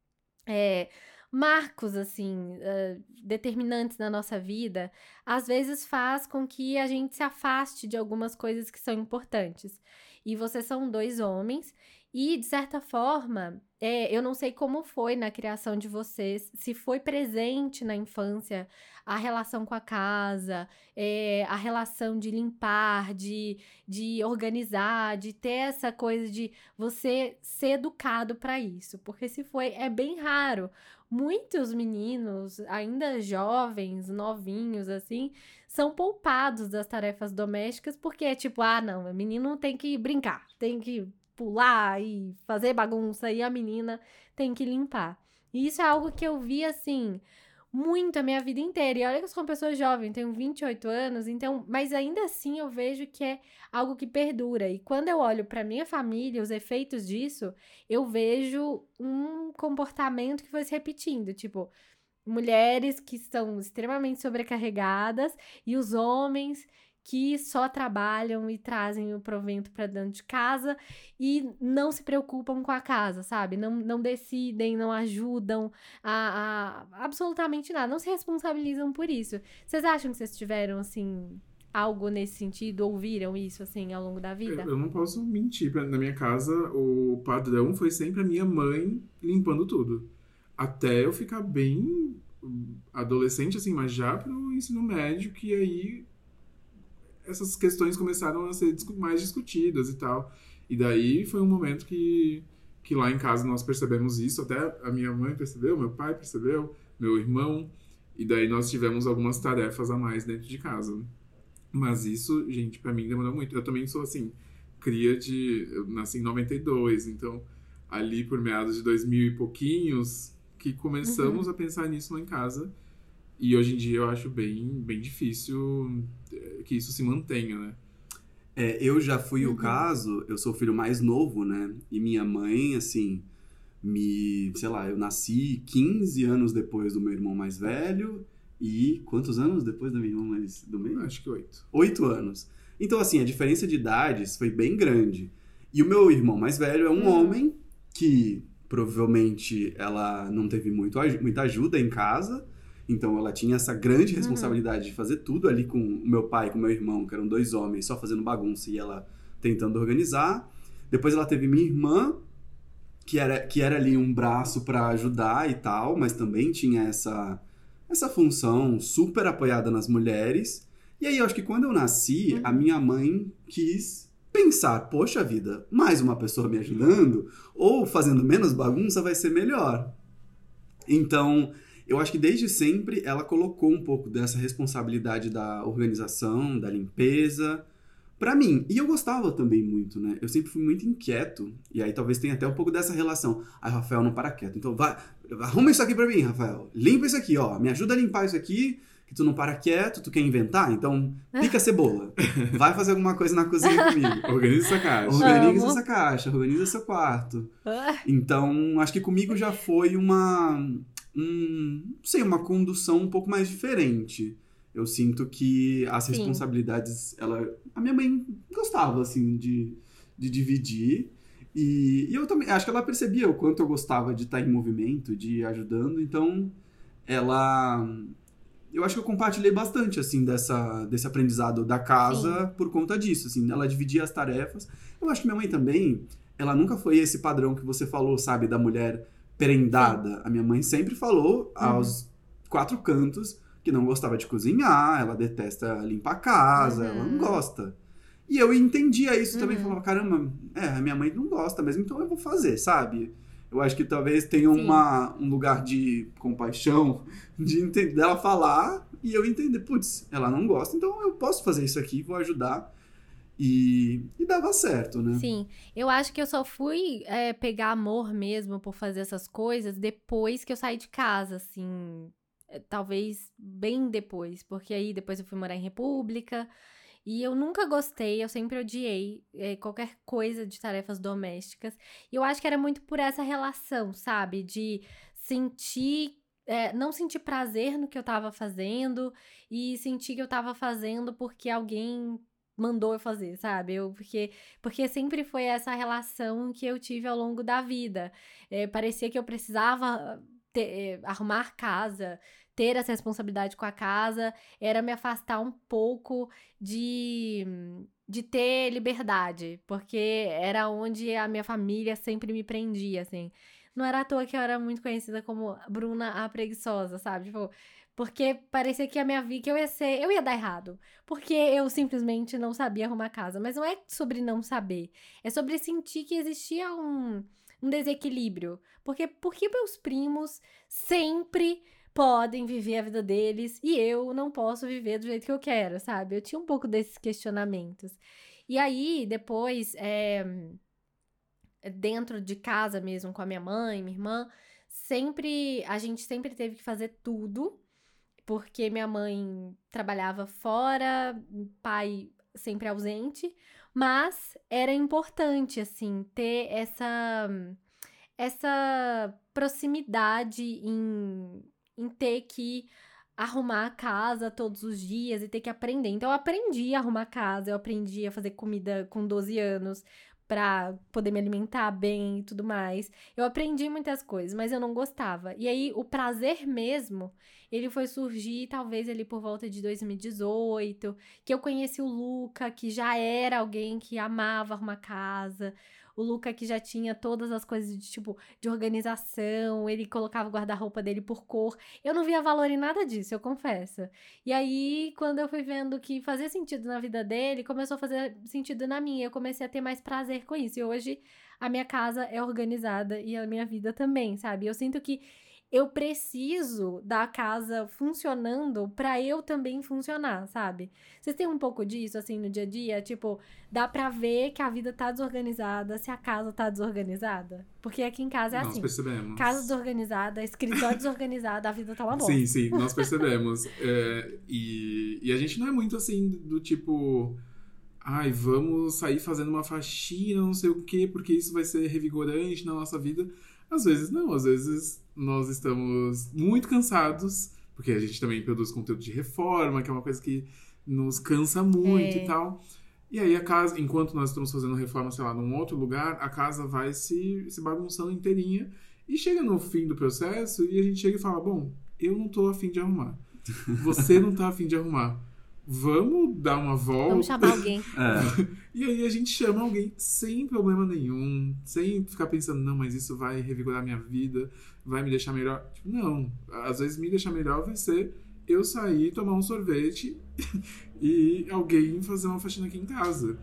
é, marcos, assim, uh, determinantes na nossa vida, às vezes faz com que a gente se afaste de algumas coisas que são importantes. E vocês são dois homens, e, de certa forma, é, eu não sei como foi na criação de vocês, se foi presente na infância a relação com a casa, é, a relação de limpar, de, de organizar, de ter essa coisa de você ser educado para isso. Porque se foi, é bem raro. Muitos meninos, ainda jovens, novinhos, assim, são poupados das tarefas domésticas porque é tipo, ah, não, o menino tem que brincar, tem que pular e fazer bagunça e a menina tem que limpar. E isso é algo que eu vi, assim, muito a minha vida inteira. E olha que eu sou uma pessoa jovem, tenho vinte e oito anos, então, mas ainda assim eu vejo que é algo que perdura. E quando eu olho para minha família, os efeitos disso, eu vejo um comportamento que foi se repetindo, tipo, mulheres que são extremamente sobrecarregadas e os homens que só trabalham e trazem o provento para dentro de casa e não se preocupam com a casa, sabe? Não, não decidem, não ajudam a, a absolutamente nada, não se responsabilizam por isso. Vocês acham que vocês tiveram, assim, algo nesse sentido? Ouviram isso, assim, ao longo da vida? Eu, eu não posso mentir. pra- Na minha casa, o padrão foi sempre a minha mãe limpando tudo. Até eu ficar bem hum, adolescente, assim, mas já pro ensino médio, que aí essas questões começaram a ser discu- mais discutidas e tal. E daí foi um momento que, que lá em casa nós percebemos isso, até a minha mãe percebeu, meu pai percebeu, meu irmão, e daí nós tivemos algumas tarefas a mais dentro de casa. Mas isso, gente, pra mim demorou muito. Eu também sou assim, cria de... Eu nasci em noventa e dois, então ali por meados de dois mil e pouquinhos que começamos Uhum. a pensar nisso lá em casa. E hoje em dia eu acho bem, bem difícil eh, que isso se mantenha, né? É, eu já fui o Uhum. caso, eu sou o filho mais novo, né? E minha mãe, assim, me, sei lá, eu nasci quinze anos depois do meu irmão mais velho e quantos anos depois da minha irmã mais do meio? Acho que oito. Oito anos. Então, assim, a diferença de idades foi bem grande. E o meu irmão mais velho é um Uhum. homem que provavelmente ela não teve muito, aj- muita ajuda em casa. Então ela tinha essa grande responsabilidade de fazer tudo ali com o meu pai e com o meu irmão, que eram dois homens, só fazendo bagunça e ela tentando organizar. Depois ela teve minha irmã, que era, que era ali um braço para ajudar e tal, mas também tinha essa, essa função super apoiada nas mulheres. E aí eu acho que quando eu nasci, a Uhum. minha mãe quis pensar, poxa vida, mais uma pessoa me ajudando, ou fazendo menos bagunça vai ser melhor. Então, eu acho que desde sempre ela colocou um pouco dessa responsabilidade da organização, da limpeza, pra mim. E eu gostava também muito, né? Eu sempre fui muito inquieto. E aí talvez tenha até um pouco dessa relação. Ai, Rafael não para quieto. Então vai, arruma isso aqui pra mim, Rafael. Limpa isso aqui, ó. Me ajuda a limpar isso aqui, que tu não para quieto, tu quer inventar? Então pica a cebola. Vai fazer alguma coisa na cozinha comigo. Organiza essa caixa. Organiza Amo. essa caixa, organiza seu quarto. Ah, Então, acho que comigo já foi uma, um, não sei, uma condução um pouco mais diferente. Eu sinto que as Sim. responsabilidades, ela, a minha mãe gostava, assim, de, de dividir. E, e eu também, acho que ela percebia o quanto eu gostava de estar em movimento, de ir ajudando. Então, ela, eu acho que eu compartilhei bastante, assim, dessa, desse aprendizado da casa por conta disso, assim. Ela dividia as tarefas. Eu acho que minha mãe também, ela nunca foi esse padrão que você falou, sabe, da mulher prendada. A minha mãe sempre falou aos quatro cantos que não gostava de cozinhar, ela detesta limpar a casa, ela não Uhum. gosta. E eu entendia isso também, Uhum. falava, caramba, é, a minha mãe não gosta mesmo, então eu vou fazer, sabe? Eu acho que talvez tenha Sim. uma, um lugar de compaixão, de entender, dela falar e eu entender, putz, ela não gosta, então eu posso fazer isso aqui, vou ajudar. E, e dava certo, né? Sim, eu acho que eu só fui é, pegar amor mesmo por fazer essas coisas depois que eu saí de casa, assim, é, talvez bem depois, porque aí depois eu fui morar em República e eu nunca gostei, eu sempre odiei é, qualquer coisa de tarefas domésticas. E eu acho que era muito por essa relação, sabe, de sentir, é, não sentir prazer no que eu tava fazendo e sentir que eu tava fazendo porque alguém mandou eu fazer, sabe? Eu, porque, porque sempre foi essa relação que eu tive ao longo da vida. É, parecia que eu precisava ter, é, arrumar casa, ter essa responsabilidade com a casa, era me afastar um pouco de, de ter liberdade, porque era onde a minha família sempre me prendia, assim. Não era à toa que eu era muito conhecida como Bruna a preguiçosa, sabe? Tipo, porque parecia que a minha vida, que eu ia ser, eu ia dar errado. Porque eu simplesmente não sabia arrumar casa. Mas não é sobre não saber. É sobre sentir que existia um, um desequilíbrio. Porque, porque meus primos sempre podem viver a vida deles e eu não posso viver do jeito que eu quero, sabe? Eu tinha um pouco desses questionamentos. E aí, depois, é, dentro de casa mesmo, com a minha mãe, minha irmã, sempre, a gente sempre teve que fazer tudo. Porque minha mãe trabalhava fora, pai sempre ausente, mas era importante, assim, ter essa, essa proximidade em, em ter que arrumar a casa todos os dias e ter que aprender. Então, eu aprendi a arrumar a casa, eu aprendi a fazer comida com doze anos, pra poder me alimentar bem e tudo mais. Eu aprendi muitas coisas, mas eu não gostava. E aí, o prazer mesmo, ele foi surgir talvez ali por volta de dois mil e dezoito, que eu conheci o Luca, que já era alguém que amava arrumar casa. O Luca que já tinha todas as coisas de, tipo, de organização, ele colocava o guarda-roupa dele por cor. Eu não via valor em nada disso, eu confesso. E aí, quando eu fui vendo que fazia sentido na vida dele, começou a fazer sentido na minha. Eu comecei a ter mais prazer com isso. E hoje, a minha casa é organizada e a minha vida também, sabe? Eu sinto que eu preciso da casa funcionando pra eu também funcionar, sabe? Vocês têm um pouco disso, assim, no dia a dia? Tipo, dá pra ver que a vida tá desorganizada se a casa tá desorganizada? Porque aqui em casa é nós assim. Percebemos. Casa desorganizada, escritório desorganizado, a vida tá uma bosta. Sim, sim, nós percebemos. é, e, e a gente não é muito assim do tipo... Ai, vamos sair fazendo uma faxina, não sei o quê, porque isso vai ser revigorante na nossa vida. Às vezes não, às vezes nós estamos muito cansados, porque a gente também produz conteúdo de reforma, que é uma coisa que nos cansa muito É. e tal. E aí a casa, enquanto nós estamos fazendo reforma, sei lá, num outro lugar, a casa vai se, se bagunçando inteirinha. E chega no fim do processo e a gente chega e fala, bom, eu não tô afim de arrumar. Você não tá afim de arrumar. Vamos dar uma volta. Vamos chamar alguém. É. E aí a gente chama alguém sem problema nenhum, sem ficar pensando, não, mas isso vai revigorar minha vida, vai me deixar melhor. Tipo, não, às vezes me deixar melhor vai ser eu sair, tomar um sorvete e alguém fazer uma faxina aqui em casa.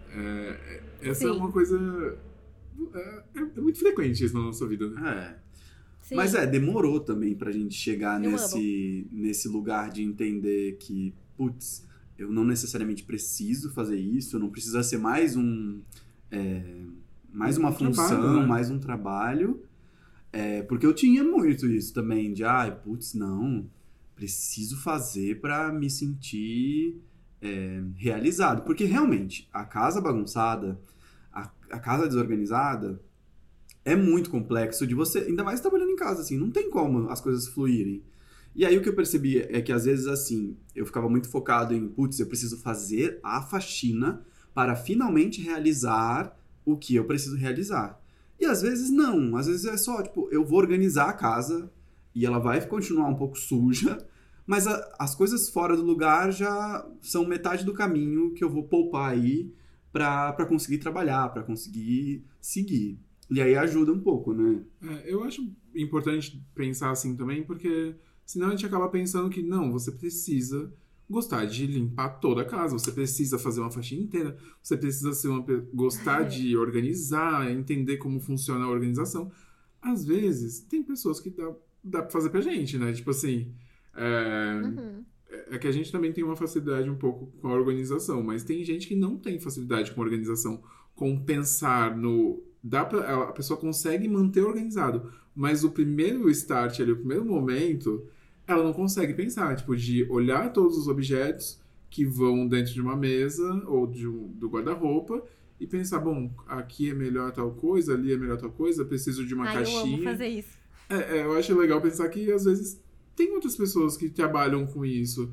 É, essa Sim. é uma coisa... É, é muito frequente isso na nossa vida, né? É. Sim. Mas é, demorou também pra gente chegar Eu nesse, nesse lugar de entender que, putz, eu não necessariamente preciso fazer isso, eu não precisa ser mais um... É, mais uma Um função, trabalho, né? mais um trabalho. É, porque eu tinha muito isso também, de, ai, putz, não, preciso fazer pra me sentir é, realizado. Porque realmente, a casa bagunçada, a, a casa desorganizada... É muito complexo de você, ainda mais trabalhando em casa, assim, não tem como as coisas fluírem. E aí o que eu percebi é que às vezes, assim, eu ficava muito focado em, putz, eu preciso fazer a faxina para finalmente realizar o que eu preciso realizar. E às vezes não, às vezes é só, tipo, eu vou organizar a casa e ela vai continuar um pouco suja, mas a, as coisas fora do lugar já são metade do caminho que eu vou poupar aí para para conseguir trabalhar, para conseguir seguir. E aí ajuda um pouco, né? É, eu acho importante pensar assim também, porque senão a gente acaba pensando que não, você precisa gostar de limpar toda a casa, você precisa fazer uma faxina inteira, você precisa ser uma, pe- gostar de organizar, entender como funciona a organização. Às vezes, tem pessoas que dá, dá pra fazer pra gente, né? Tipo assim, é, Uhum. é que a gente também tem uma facilidade um pouco com a organização, mas tem gente que não tem facilidade com a organização, com pensar no... Dá pra, a pessoa consegue manter organizado, mas o primeiro start ali, o primeiro momento, ela não consegue pensar, tipo, de olhar todos os objetos que vão dentro de uma mesa ou de um, do guarda-roupa e pensar, bom, aqui é melhor tal coisa, ali é melhor tal coisa, preciso de uma Ai, eu amo caixinha. fazer isso. É, é, eu acho legal pensar que às vezes tem outras pessoas que trabalham com isso.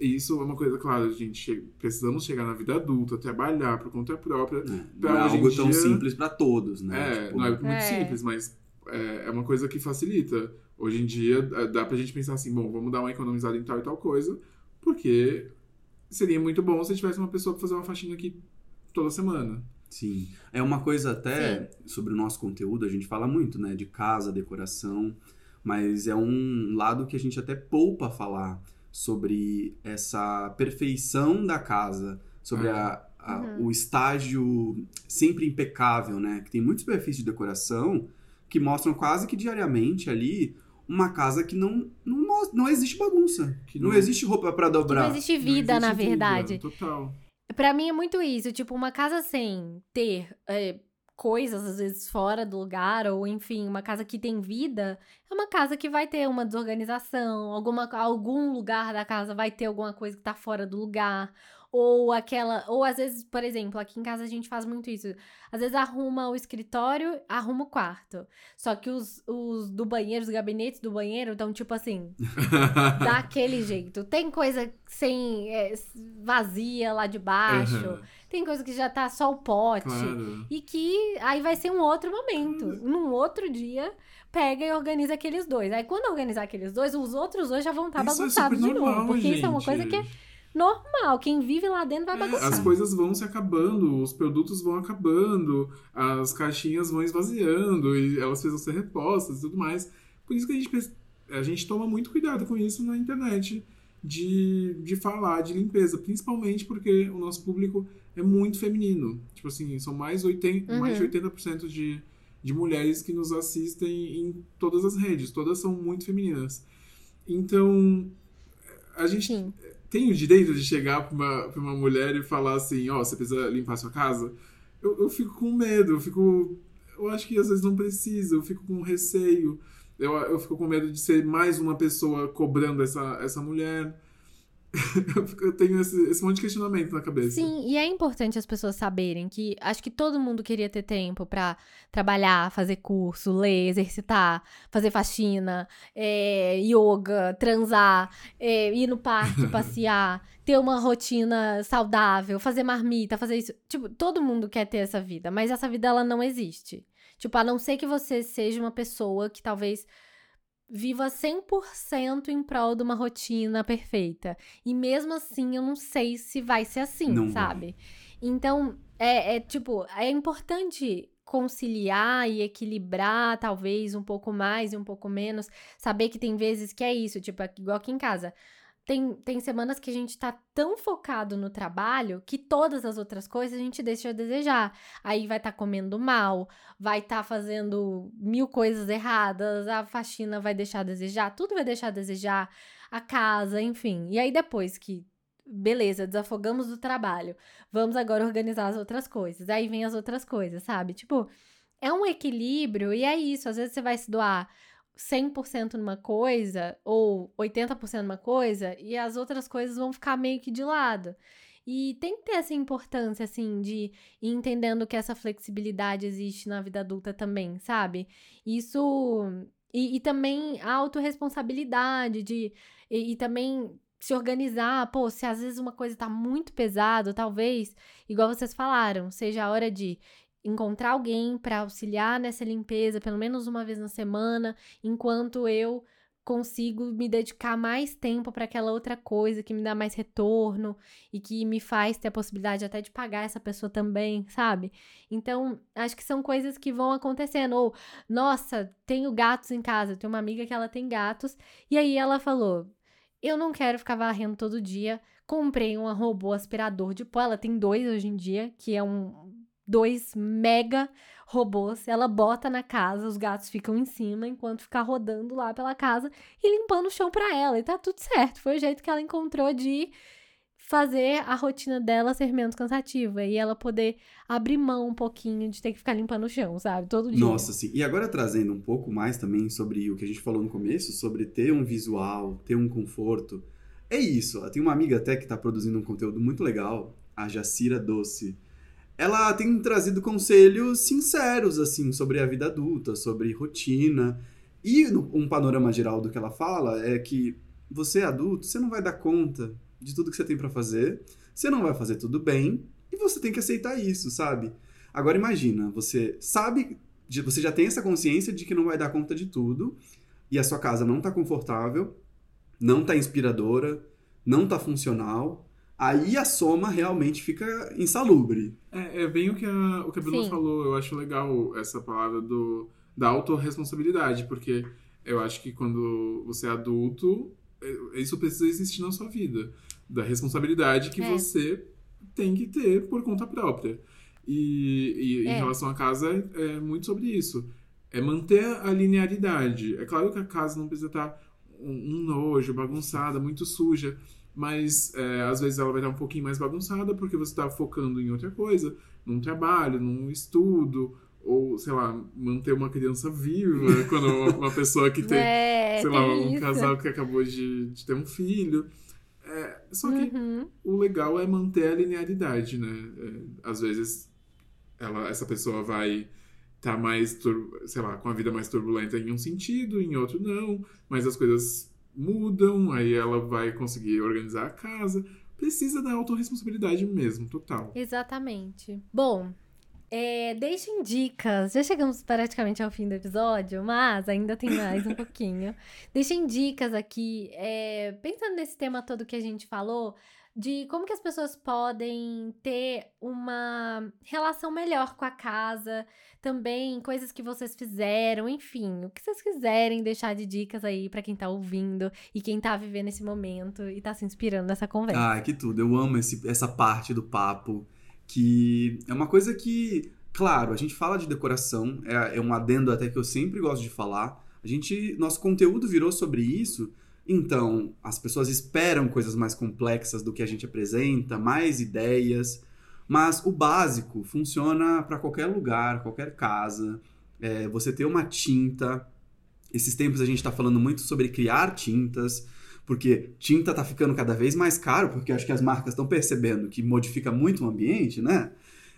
isso é uma coisa, claro, a gente che- precisamos chegar na vida adulta, trabalhar por conta própria. É, não pra é hoje em algo tão dia- simples pra todos, né? É, Tipo, não é muito É. simples, mas é, é uma coisa que facilita. Hoje em dia, é, dá pra gente pensar assim, bom, vamos dar uma economizada em tal e tal coisa, porque seria muito bom se tivesse uma pessoa pra fazer uma faxina aqui toda semana. Sim. É uma coisa até sobre o nosso conteúdo, a gente fala muito, né? De casa, decoração, mas é um lado que a gente até poupa falar sobre essa perfeição da casa, sobre É. a, a- Uhum. o estágio sempre impecável, né? Que tem muitos perfis de decoração que mostram quase que diariamente ali uma casa que não, não, mos- não existe bagunça, Que não, não- existe roupa pra Que não dobrar. existe Não vida, na existe verdade. vida, total. Pra mim é muito isso, tipo, uma casa sem ter é, coisas, às vezes, fora do lugar, ou enfim, uma casa que tem vida, é uma casa que vai ter uma desorganização, alguma, algum lugar da casa vai ter alguma coisa que tá fora do lugar, ou aquela, ou às vezes, por exemplo, aqui em casa a gente faz muito isso, às vezes arruma o escritório, arruma o quarto, só que os, os do banheiro, os gabinetes do banheiro estão tipo assim, daquele jeito. Tem coisa sem é, vazia lá de baixo. Aham, Tem coisa que já tá só o pote. claro. E que aí vai ser um outro momento. Num outro dia, pega e organiza aqueles dois. Aí quando organizar aqueles dois, os outros dois já vão estar Isso é bagunçados super de normal, novo. Porque isso é uma gente. coisa que é normal. Quem vive lá dentro vai É, bagunçar. as coisas vão se acabando, os produtos vão acabando, as caixinhas vão esvaziando e elas precisam ser repostas e tudo mais. Por isso que a gente, pres- a gente toma muito cuidado com isso na internet, de, de falar de limpeza, principalmente porque o nosso público é muito feminino. Tipo assim, são mais, oitenta, mais de Uhum. oitenta por cento de, de mulheres que nos assistem em todas as redes, todas são muito femininas. Então, a gente Sim. tem o direito de chegar pra uma, pra uma mulher e falar assim, ó, você precisa limpar sua casa? Eu, eu fico com medo, eu fico... Eu acho que às vezes não precisa, eu fico com receio. Eu, eu fico com medo de ser mais uma pessoa cobrando essa, essa mulher. Eu, fico- eu tenho esse, esse monte de questionamento na cabeça. Sim, e é importante as pessoas saberem que acho que todo mundo queria ter tempo pra trabalhar, fazer curso, ler, exercitar, fazer faxina, é, yoga, transar, é, ir no parque, passear, ter uma rotina saudável, fazer marmita, fazer isso. Tipo, todo mundo quer ter essa vida, mas essa vida ela não existe. Tipo, a não ser que você seja uma pessoa que talvez viva cem por cento em prol de uma rotina perfeita. E mesmo assim, eu não sei se vai ser assim, Não vai. sabe? Então, é, é tipo, é importante conciliar e equilibrar, talvez, um pouco mais e um pouco menos. Saber que tem vezes que é isso, tipo, aqui- igual aqui em casa. Tem, tem semanas que a gente tá tão focado no trabalho que todas as outras coisas a gente deixa a desejar. Aí vai estar comendo mal, vai estar fazendo mil coisas erradas, a faxina vai deixar a desejar, tudo vai deixar a desejar, a casa, enfim. E aí depois que, beleza, desafogamos do trabalho, vamos agora organizar as outras coisas. Aí vem as outras coisas, sabe? Tipo, é um equilíbrio e é isso. Às vezes você vai se doar cem por cento numa coisa ou oitenta por cento numa coisa e as outras coisas vão ficar meio que de lado. E tem que ter essa importância, assim, de ir entendendo que essa flexibilidade existe na vida adulta também, sabe? Isso... E, e também a autorresponsabilidade de... E, e também se organizar. Pô, se às vezes uma coisa tá muito pesado, talvez, igual vocês falaram, seja a hora de encontrar alguém para auxiliar nessa limpeza, pelo menos uma vez na semana, enquanto eu consigo me dedicar mais tempo para aquela outra coisa que me dá mais retorno e que me faz ter a possibilidade até de pagar essa pessoa também, sabe? Então, acho que são coisas que vão acontecendo. Ou, nossa, tenho gatos em casa. Eu tenho uma amiga que ela tem gatos e aí ela falou: eu não quero ficar varrendo todo dia. Comprei um robô aspirador de pó. Ela tem dois hoje em dia, que é um dois mega robôs. Ela bota na casa, os gatos ficam em cima enquanto ficar rodando lá pela casa e limpando o chão pra ela. E tá tudo certo. Foi o jeito que ela encontrou de fazer a rotina dela ser menos cansativa e ela poder abrir mão um pouquinho de ter que ficar limpando o chão, sabe? Todo dia. Nossa, sim. E agora trazendo um pouco mais também sobre o que a gente falou no começo, sobre ter um visual, ter um conforto. É isso. Tem uma amiga até que tá produzindo um conteúdo muito legal, a Jacira Doce. Ela tem trazido conselhos sinceros, assim, sobre a vida adulta, sobre rotina. E no- um panorama geral do que ela fala é que você é adulto, você não vai dar conta de tudo que você tem pra fazer. Você não vai fazer tudo bem e você tem que aceitar isso, sabe? Agora imagina, você sabe, você já tem essa consciência de que não vai dar conta de tudo e a sua casa não tá confortável, não tá inspiradora, não tá funcional. Aí a soma realmente fica insalubre. É, é bem o que a, o que a Bruna Sim. falou. Eu acho legal essa palavra do, da autorresponsabilidade, porque eu acho que quando você é adulto, isso precisa existir na sua vida. Da responsabilidade que É. você tem que ter por conta própria. E, e É. em relação à casa, é, é muito sobre isso. É manter a linearidade. É claro que a casa não precisa estar um, um nojo, bagunçada, muito suja. Mas, é, às vezes, ela vai estar um pouquinho mais bagunçada porque você está focando em outra coisa, num trabalho, num estudo, ou, sei lá, manter uma criança viva quando uma, uma pessoa que tem, É, sei lá, tem um isso. casal que acabou de, de ter um filho. É, só que Uhum. o legal é manter a linearidade, né? É, às vezes, ela, essa pessoa vai estar mais, tur- sei lá, com a vida mais turbulenta em um sentido, em outro não, mas as coisas mudam, aí ela vai conseguir organizar a casa. Precisa da autorresponsabilidade mesmo, total. Exatamente. Bom, é, deixem dicas. Já chegamos praticamente ao fim do episódio, mas ainda tem mais um pouquinho. Deixem dicas aqui, é, pensando nesse tema todo que a gente falou, de como que as pessoas podem ter uma relação melhor com a casa, também coisas que vocês fizeram, enfim, o que vocês quiserem deixar de dicas aí pra quem tá ouvindo e quem tá vivendo esse momento e tá se inspirando nessa conversa. Ah, que tudo. Eu amo esse, essa parte do papo, que é uma coisa que, claro, a gente fala de decoração, é, é um adendo até que eu sempre gosto de falar. A gente, nosso conteúdo virou sobre isso, então as pessoas esperam coisas mais complexas do que a gente apresenta, mais ideias, mas o básico funciona para qualquer lugar, qualquer casa. É, você ter uma tinta. Esses tempos a gente está falando muito sobre criar tintas, porque tinta tá ficando cada vez mais caro, porque acho que as marcas estão percebendo que modifica muito o ambiente, né?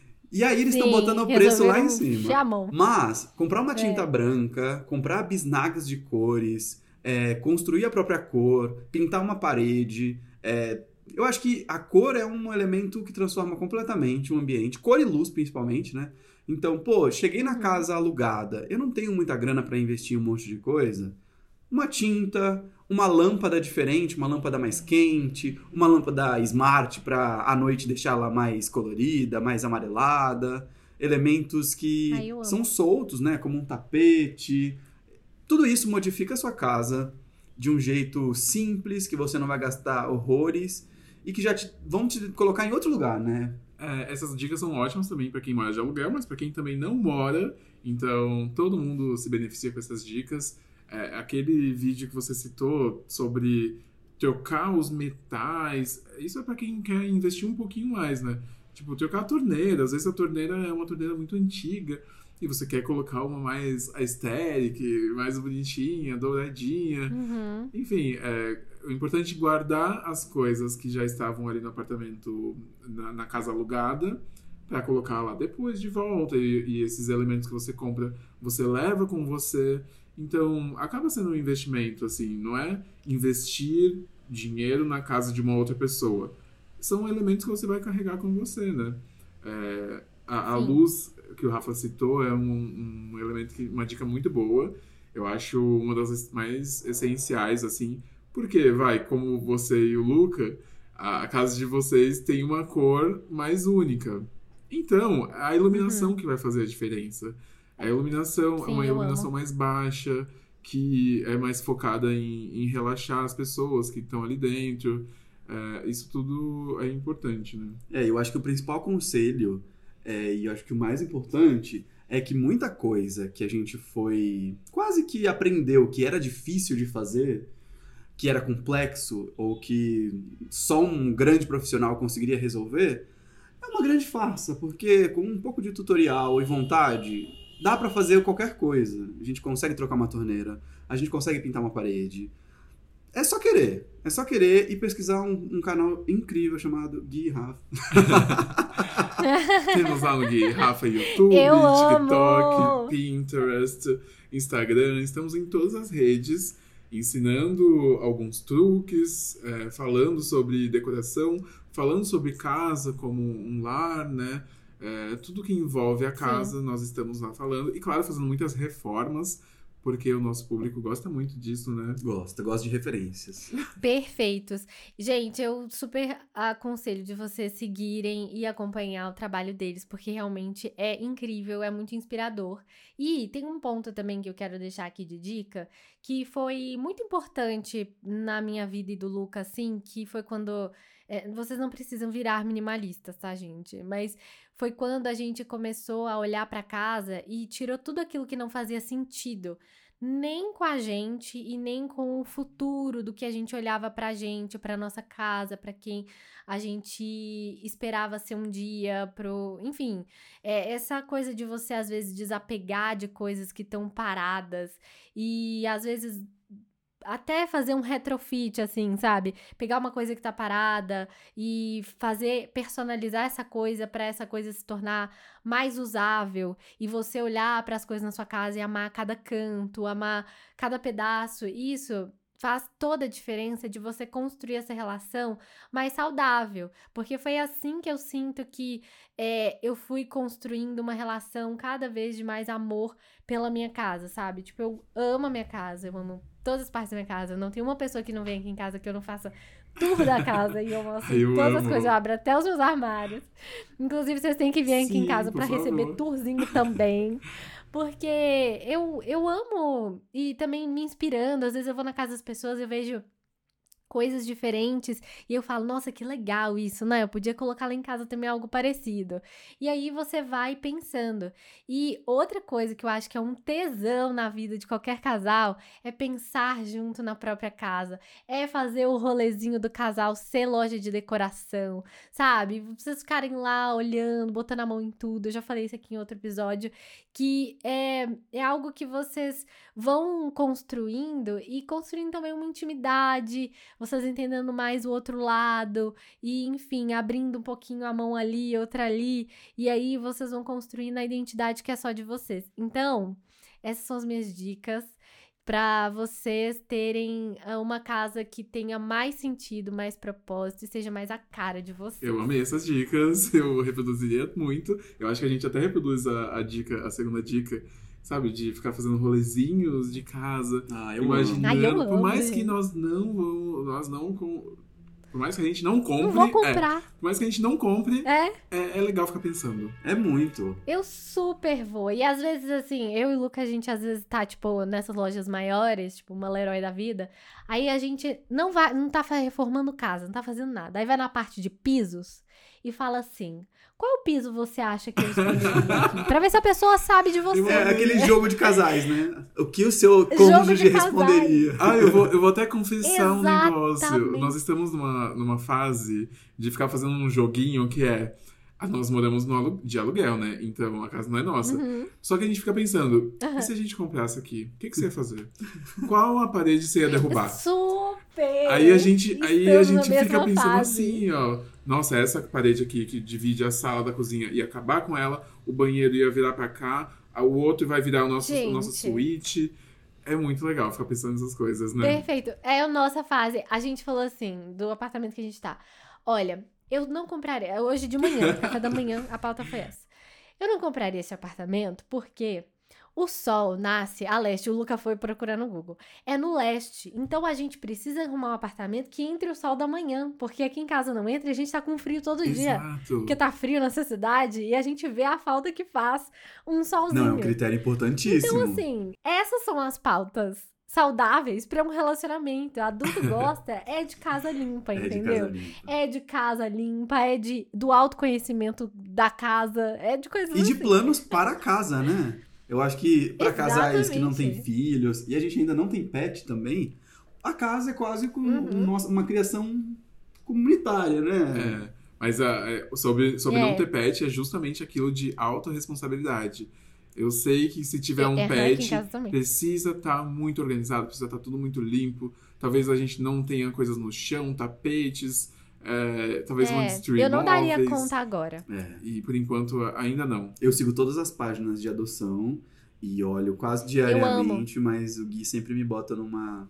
E aí eles estão Sim, botando o preço lá em resolveram cima. encher a mão. Mas comprar uma tinta É. branca, comprar bisnagas de cores, é, construir a própria cor, pintar uma parede. é, eu acho que a cor é um elemento que transforma completamente o ambiente. Cor e luz, principalmente, né? Então, pô, cheguei na Uhum. casa alugada, eu não tenho muita grana para investir em um monte de coisa. Uma tinta, uma lâmpada diferente, uma lâmpada mais quente, uma lâmpada smart para à noite deixá-la mais colorida, mais amarelada. Elementos que Ai, eu amo. são soltos, né? Como um tapete. Tudo isso modifica a sua casa de um jeito simples, que você não vai gastar horrores e que já te, vão te colocar em outro lugar, né? É, essas dicas são ótimas também para quem mora de aluguel, mas para quem também não mora, então todo mundo se beneficia com essas dicas. É, aquele vídeo que você citou sobre trocar os metais, isso é para quem quer investir um pouquinho mais, né? Tipo, trocar a torneira. Às vezes a torneira é uma torneira muito antiga e você quer colocar uma mais aesthetic, mais bonitinha, douradinha. Uhum. Enfim, é, o importante é guardar as coisas que já estavam ali no apartamento, na, na casa alugada, para colocar lá depois de volta. E, e esses elementos que você compra, você leva com você. Então, acaba sendo um investimento, assim, não é investir dinheiro na casa de uma outra pessoa. São elementos que você vai carregar com você, né? É, a, a Sim. luz que o Rafa citou é um, um elemento, que, uma dica muito boa. Eu acho uma das mais essenciais, assim, porque, vai, como você e o Luca, a, a casa de vocês tem uma cor mais única. Então, a iluminação Uhum. que vai fazer a diferença. A iluminação é Sim, uma eu iluminação amo. mais baixa, que é mais focada em, em relaxar as pessoas que estão ali dentro. É, isso tudo é importante, né? É, eu acho que o principal conselho, é, e eu acho que o mais importante, é que muita coisa que a gente foi quase que aprendeu que era difícil de fazer, que era complexo, ou que só um grande profissional conseguiria resolver, é uma grande farsa, porque com um pouco de tutorial e vontade, dá pra fazer qualquer coisa. A gente consegue trocar uma torneira, a gente consegue pintar uma parede. É só querer. É só querer e pesquisar um, um canal incrível chamado Gui e Rafa. Temos lá no Gui, Rafa, YouTube, Eu TikTok, amo! Pinterest, Instagram. Estamos em todas as redes. ensinando alguns truques, é, falando sobre decoração, falando sobre casa como um lar, né? É, tudo que envolve a casa, Sim. nós estamos lá falando. E, claro, fazendo muitas reformas, porque o nosso público gosta muito disso, né? Gosta, gosta de referências. Perfeitos. Gente, eu super aconselho de vocês seguirem e acompanhar o trabalho deles, porque realmente é incrível, é muito inspirador. E tem um ponto também que eu quero deixar aqui de dica, que foi muito importante na minha vida e do Luca, assim, que foi quando... É, vocês não precisam virar minimalistas, tá, gente? Mas foi quando a gente começou a olhar pra casa e tirou tudo aquilo que não fazia sentido, nem com a gente e nem com o futuro do que a gente olhava pra gente, pra nossa casa, pra quem a gente esperava ser um dia, pro... Enfim, é essa coisa de você, às vezes, desapegar de coisas que estão paradas e, às vezes... até fazer um retrofit, assim, sabe? Pegar uma coisa que tá parada e fazer, personalizar essa coisa pra essa coisa se tornar mais usável. E você olhar pras coisas na sua casa e amar cada canto, amar cada pedaço. Isso faz toda a diferença de você construir essa relação mais saudável. Porque foi assim que eu sinto que é, eu fui construindo uma relação cada vez de mais amor pela minha casa, sabe? Tipo, eu amo a minha casa, eu amo todas as partes da minha casa. Não tem uma pessoa que não vem aqui em casa que eu não faça tudo da casa e eu mostro eu todas amo. as coisas, eu abro até os meus armários. Inclusive, vocês têm que vir aqui Sim, em casa pra favor. receber tourzinho também. Porque eu, eu amo e também me inspirando. Às vezes eu vou na casa das pessoas e eu vejo coisas diferentes e eu falo, nossa, que legal isso, né? Eu podia colocar lá em casa também algo parecido. E aí você vai pensando. E outra coisa que eu acho que é um tesão na vida de qualquer casal é pensar junto na própria casa. É fazer o rolezinho do casal ser loja de decoração, sabe? Vocês ficarem lá olhando, botando a mão em tudo. Eu já falei isso aqui em outro episódio, que é, é algo que vocês vão construindo e construindo também uma intimidade, vocês entendendo mais o outro lado e, enfim, abrindo um pouquinho a mão ali, outra ali, e aí vocês vão construindo a identidade que é só de vocês. Então, essas são as minhas dicas para vocês terem uma casa que tenha mais sentido, mais propósito e seja mais a cara de vocês. Eu amei essas dicas, eu reproduziria muito. Eu acho que a gente até reproduz a, a dica, a segunda dica, sabe? De ficar fazendo rolezinhos de casa. Ah, eu imaginando. Ai, eu amo. Por mais que nós não vamos, nós não com, por mais que a gente não compre, não vou comprar. É, por mais que a gente não compre, É. é, é legal ficar pensando. É muito. Eu super vou. E às vezes, assim, eu e o Luca, a gente às vezes tá, tipo, nessas lojas maiores, tipo, uma Leroy da vida. Aí a gente não vai, não tá reformando casa, não tá fazendo nada. Aí vai na parte de pisos e fala assim... Qual piso você acha que eu escolheria aqui? Pra ver se a pessoa sabe de você. É aquele jogo de casais, né? O que o seu cônjuge responderia. Ah, eu vou, eu vou até confessar um negócio. Exatamente. Nós estamos numa, numa fase de ficar fazendo um joguinho que é... Ah, nós moramos no alu- de aluguel, né? Então a casa não é nossa. Uhum. Só que a gente fica pensando, Uhum. e se a gente comprasse aqui? O que, que você ia fazer? Qual a parede você ia derrubar? Super! Aí a gente, aí a Estamos gente na fica mesma pensando fase. assim, ó. Nossa, essa parede aqui que divide a sala da cozinha ia acabar com ela, o banheiro ia virar pra cá, o outro vai virar o nosso, Gente. o nosso suíte. É muito legal ficar pensando nessas coisas, né? Perfeito. É a nossa fase. A gente falou assim, do apartamento que a gente tá. Olha, eu não compraria. Hoje de manhã, café da manhã, a pauta foi essa. Eu não compraria esse apartamento porque o sol nasce a leste. O Luca foi procurar no Google. É no leste. Então a gente precisa arrumar um apartamento que entre o sol da manhã. Porque aqui em casa não entra e a gente tá com frio todo dia. Exato. Porque tá frio nessa cidade e a gente vê a falta que faz um solzinho. Não, é um critério importantíssimo. Então, assim, essas são as pautas saudáveis para um relacionamento. Adulto gosta é de casa limpa, É de entendeu? casa limpa. É de casa limpa, é de do autoconhecimento da casa, é de coisas E de assim. planos para casa, né? Eu acho que para casais que não têm Exatamente. filhos, e a gente ainda não tem pet também, a casa é quase como Uhum. nossa- uma criação comunitária, né? É, mas a, é, sobre, sobre É. não ter pet é justamente aquilo de autorresponsabilidade. Eu sei que se tiver um É, aqui em pet, casa também. precisa estar muito organizado, precisa estar tudo muito limpo. Talvez a gente não tenha coisas no chão, tapetes, é, talvez vão É, destruir eu não daria móveis. conta agora. É. E por enquanto ainda não. Eu sigo todas as páginas de adoção e olho quase diariamente, mas o Gui sempre me bota numa,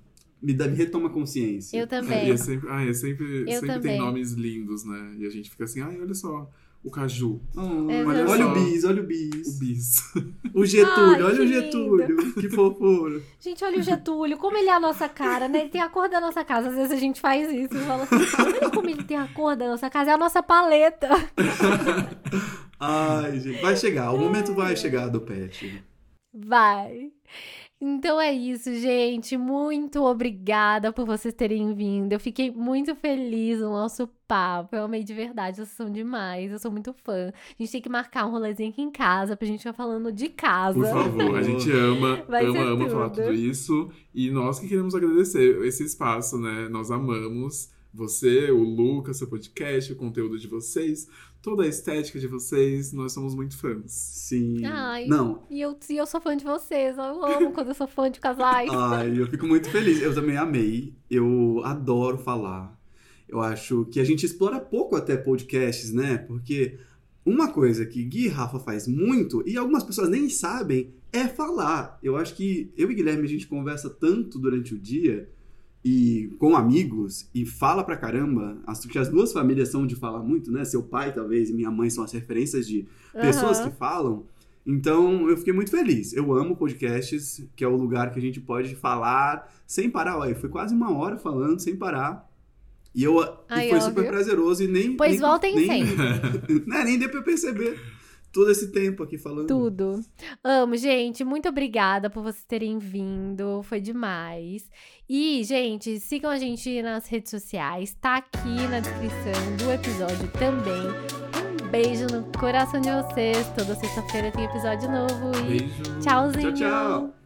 me, dá, me retoma consciência. Eu também. É, e é sempre, ah, é sempre, Eu sempre também. tem nomes lindos, né? E a gente fica assim, ai, olha só, o Caju, Oh, Exato. olha, Olha o só. bis, olha o o bis. Bis. O Getúlio, Ai, olha que o lindo. Getúlio. Que fofura. Gente, olha o Getúlio, como ele é a nossa cara, né? Ele tem a cor da nossa casa. Às vezes a gente faz isso e fala assim, olha como ele tem a cor da nossa casa, é a nossa paleta. Ai, gente, vai chegar. O momento vai chegar do pet. Vai. Então é isso, gente. Muito obrigada por vocês terem vindo. Eu fiquei muito feliz no nosso papo. Eu amei de verdade, vocês são demais. Eu sou muito fã. A gente tem que marcar um rolezinho aqui em casa pra gente ficar falando de casa. Por favor, a gente ama, Vai ama, ser ama tudo. falar tudo isso. E nós que queremos agradecer esse espaço, né? Nós amamos você, o Lucas, seu podcast, o conteúdo de vocês, toda a estética de vocês. Nós somos muito fãs. Sim. Ai, Não. E eu, e eu sou fã de vocês. Eu amo quando eu sou fã de casais. Ai, eu fico muito feliz. Eu também amei. Eu adoro falar. Eu acho que a gente explora pouco até podcasts, né? Porque uma coisa que Gui e Rafa faz muito, e algumas pessoas nem sabem, é falar. Eu acho que eu e Guilherme, a gente conversa tanto durante o dia e com amigos, e fala pra caramba. Acho que as duas famílias são de falar muito, né? Seu pai, talvez, e minha mãe são as referências de pessoas Aham. que falam. Então, eu fiquei muito feliz. Eu amo podcasts, que é o lugar que a gente pode falar sem parar. Olha, foi quase uma hora falando sem parar. E, eu, Ai, e foi ó, super viu? prazeroso e nem... Pois nem, voltem nem, sempre. né, nem deu pra eu perceber todo esse tempo aqui falando. Tudo. Amo, gente. Muito obrigada por vocês terem vindo. Foi demais. E, gente, sigam a gente nas redes sociais. Tá aqui na descrição do episódio também. Um beijo no coração de vocês. Toda sexta-feira tem episódio novo. E Beijo. tchauzinho. Tchau, tchau.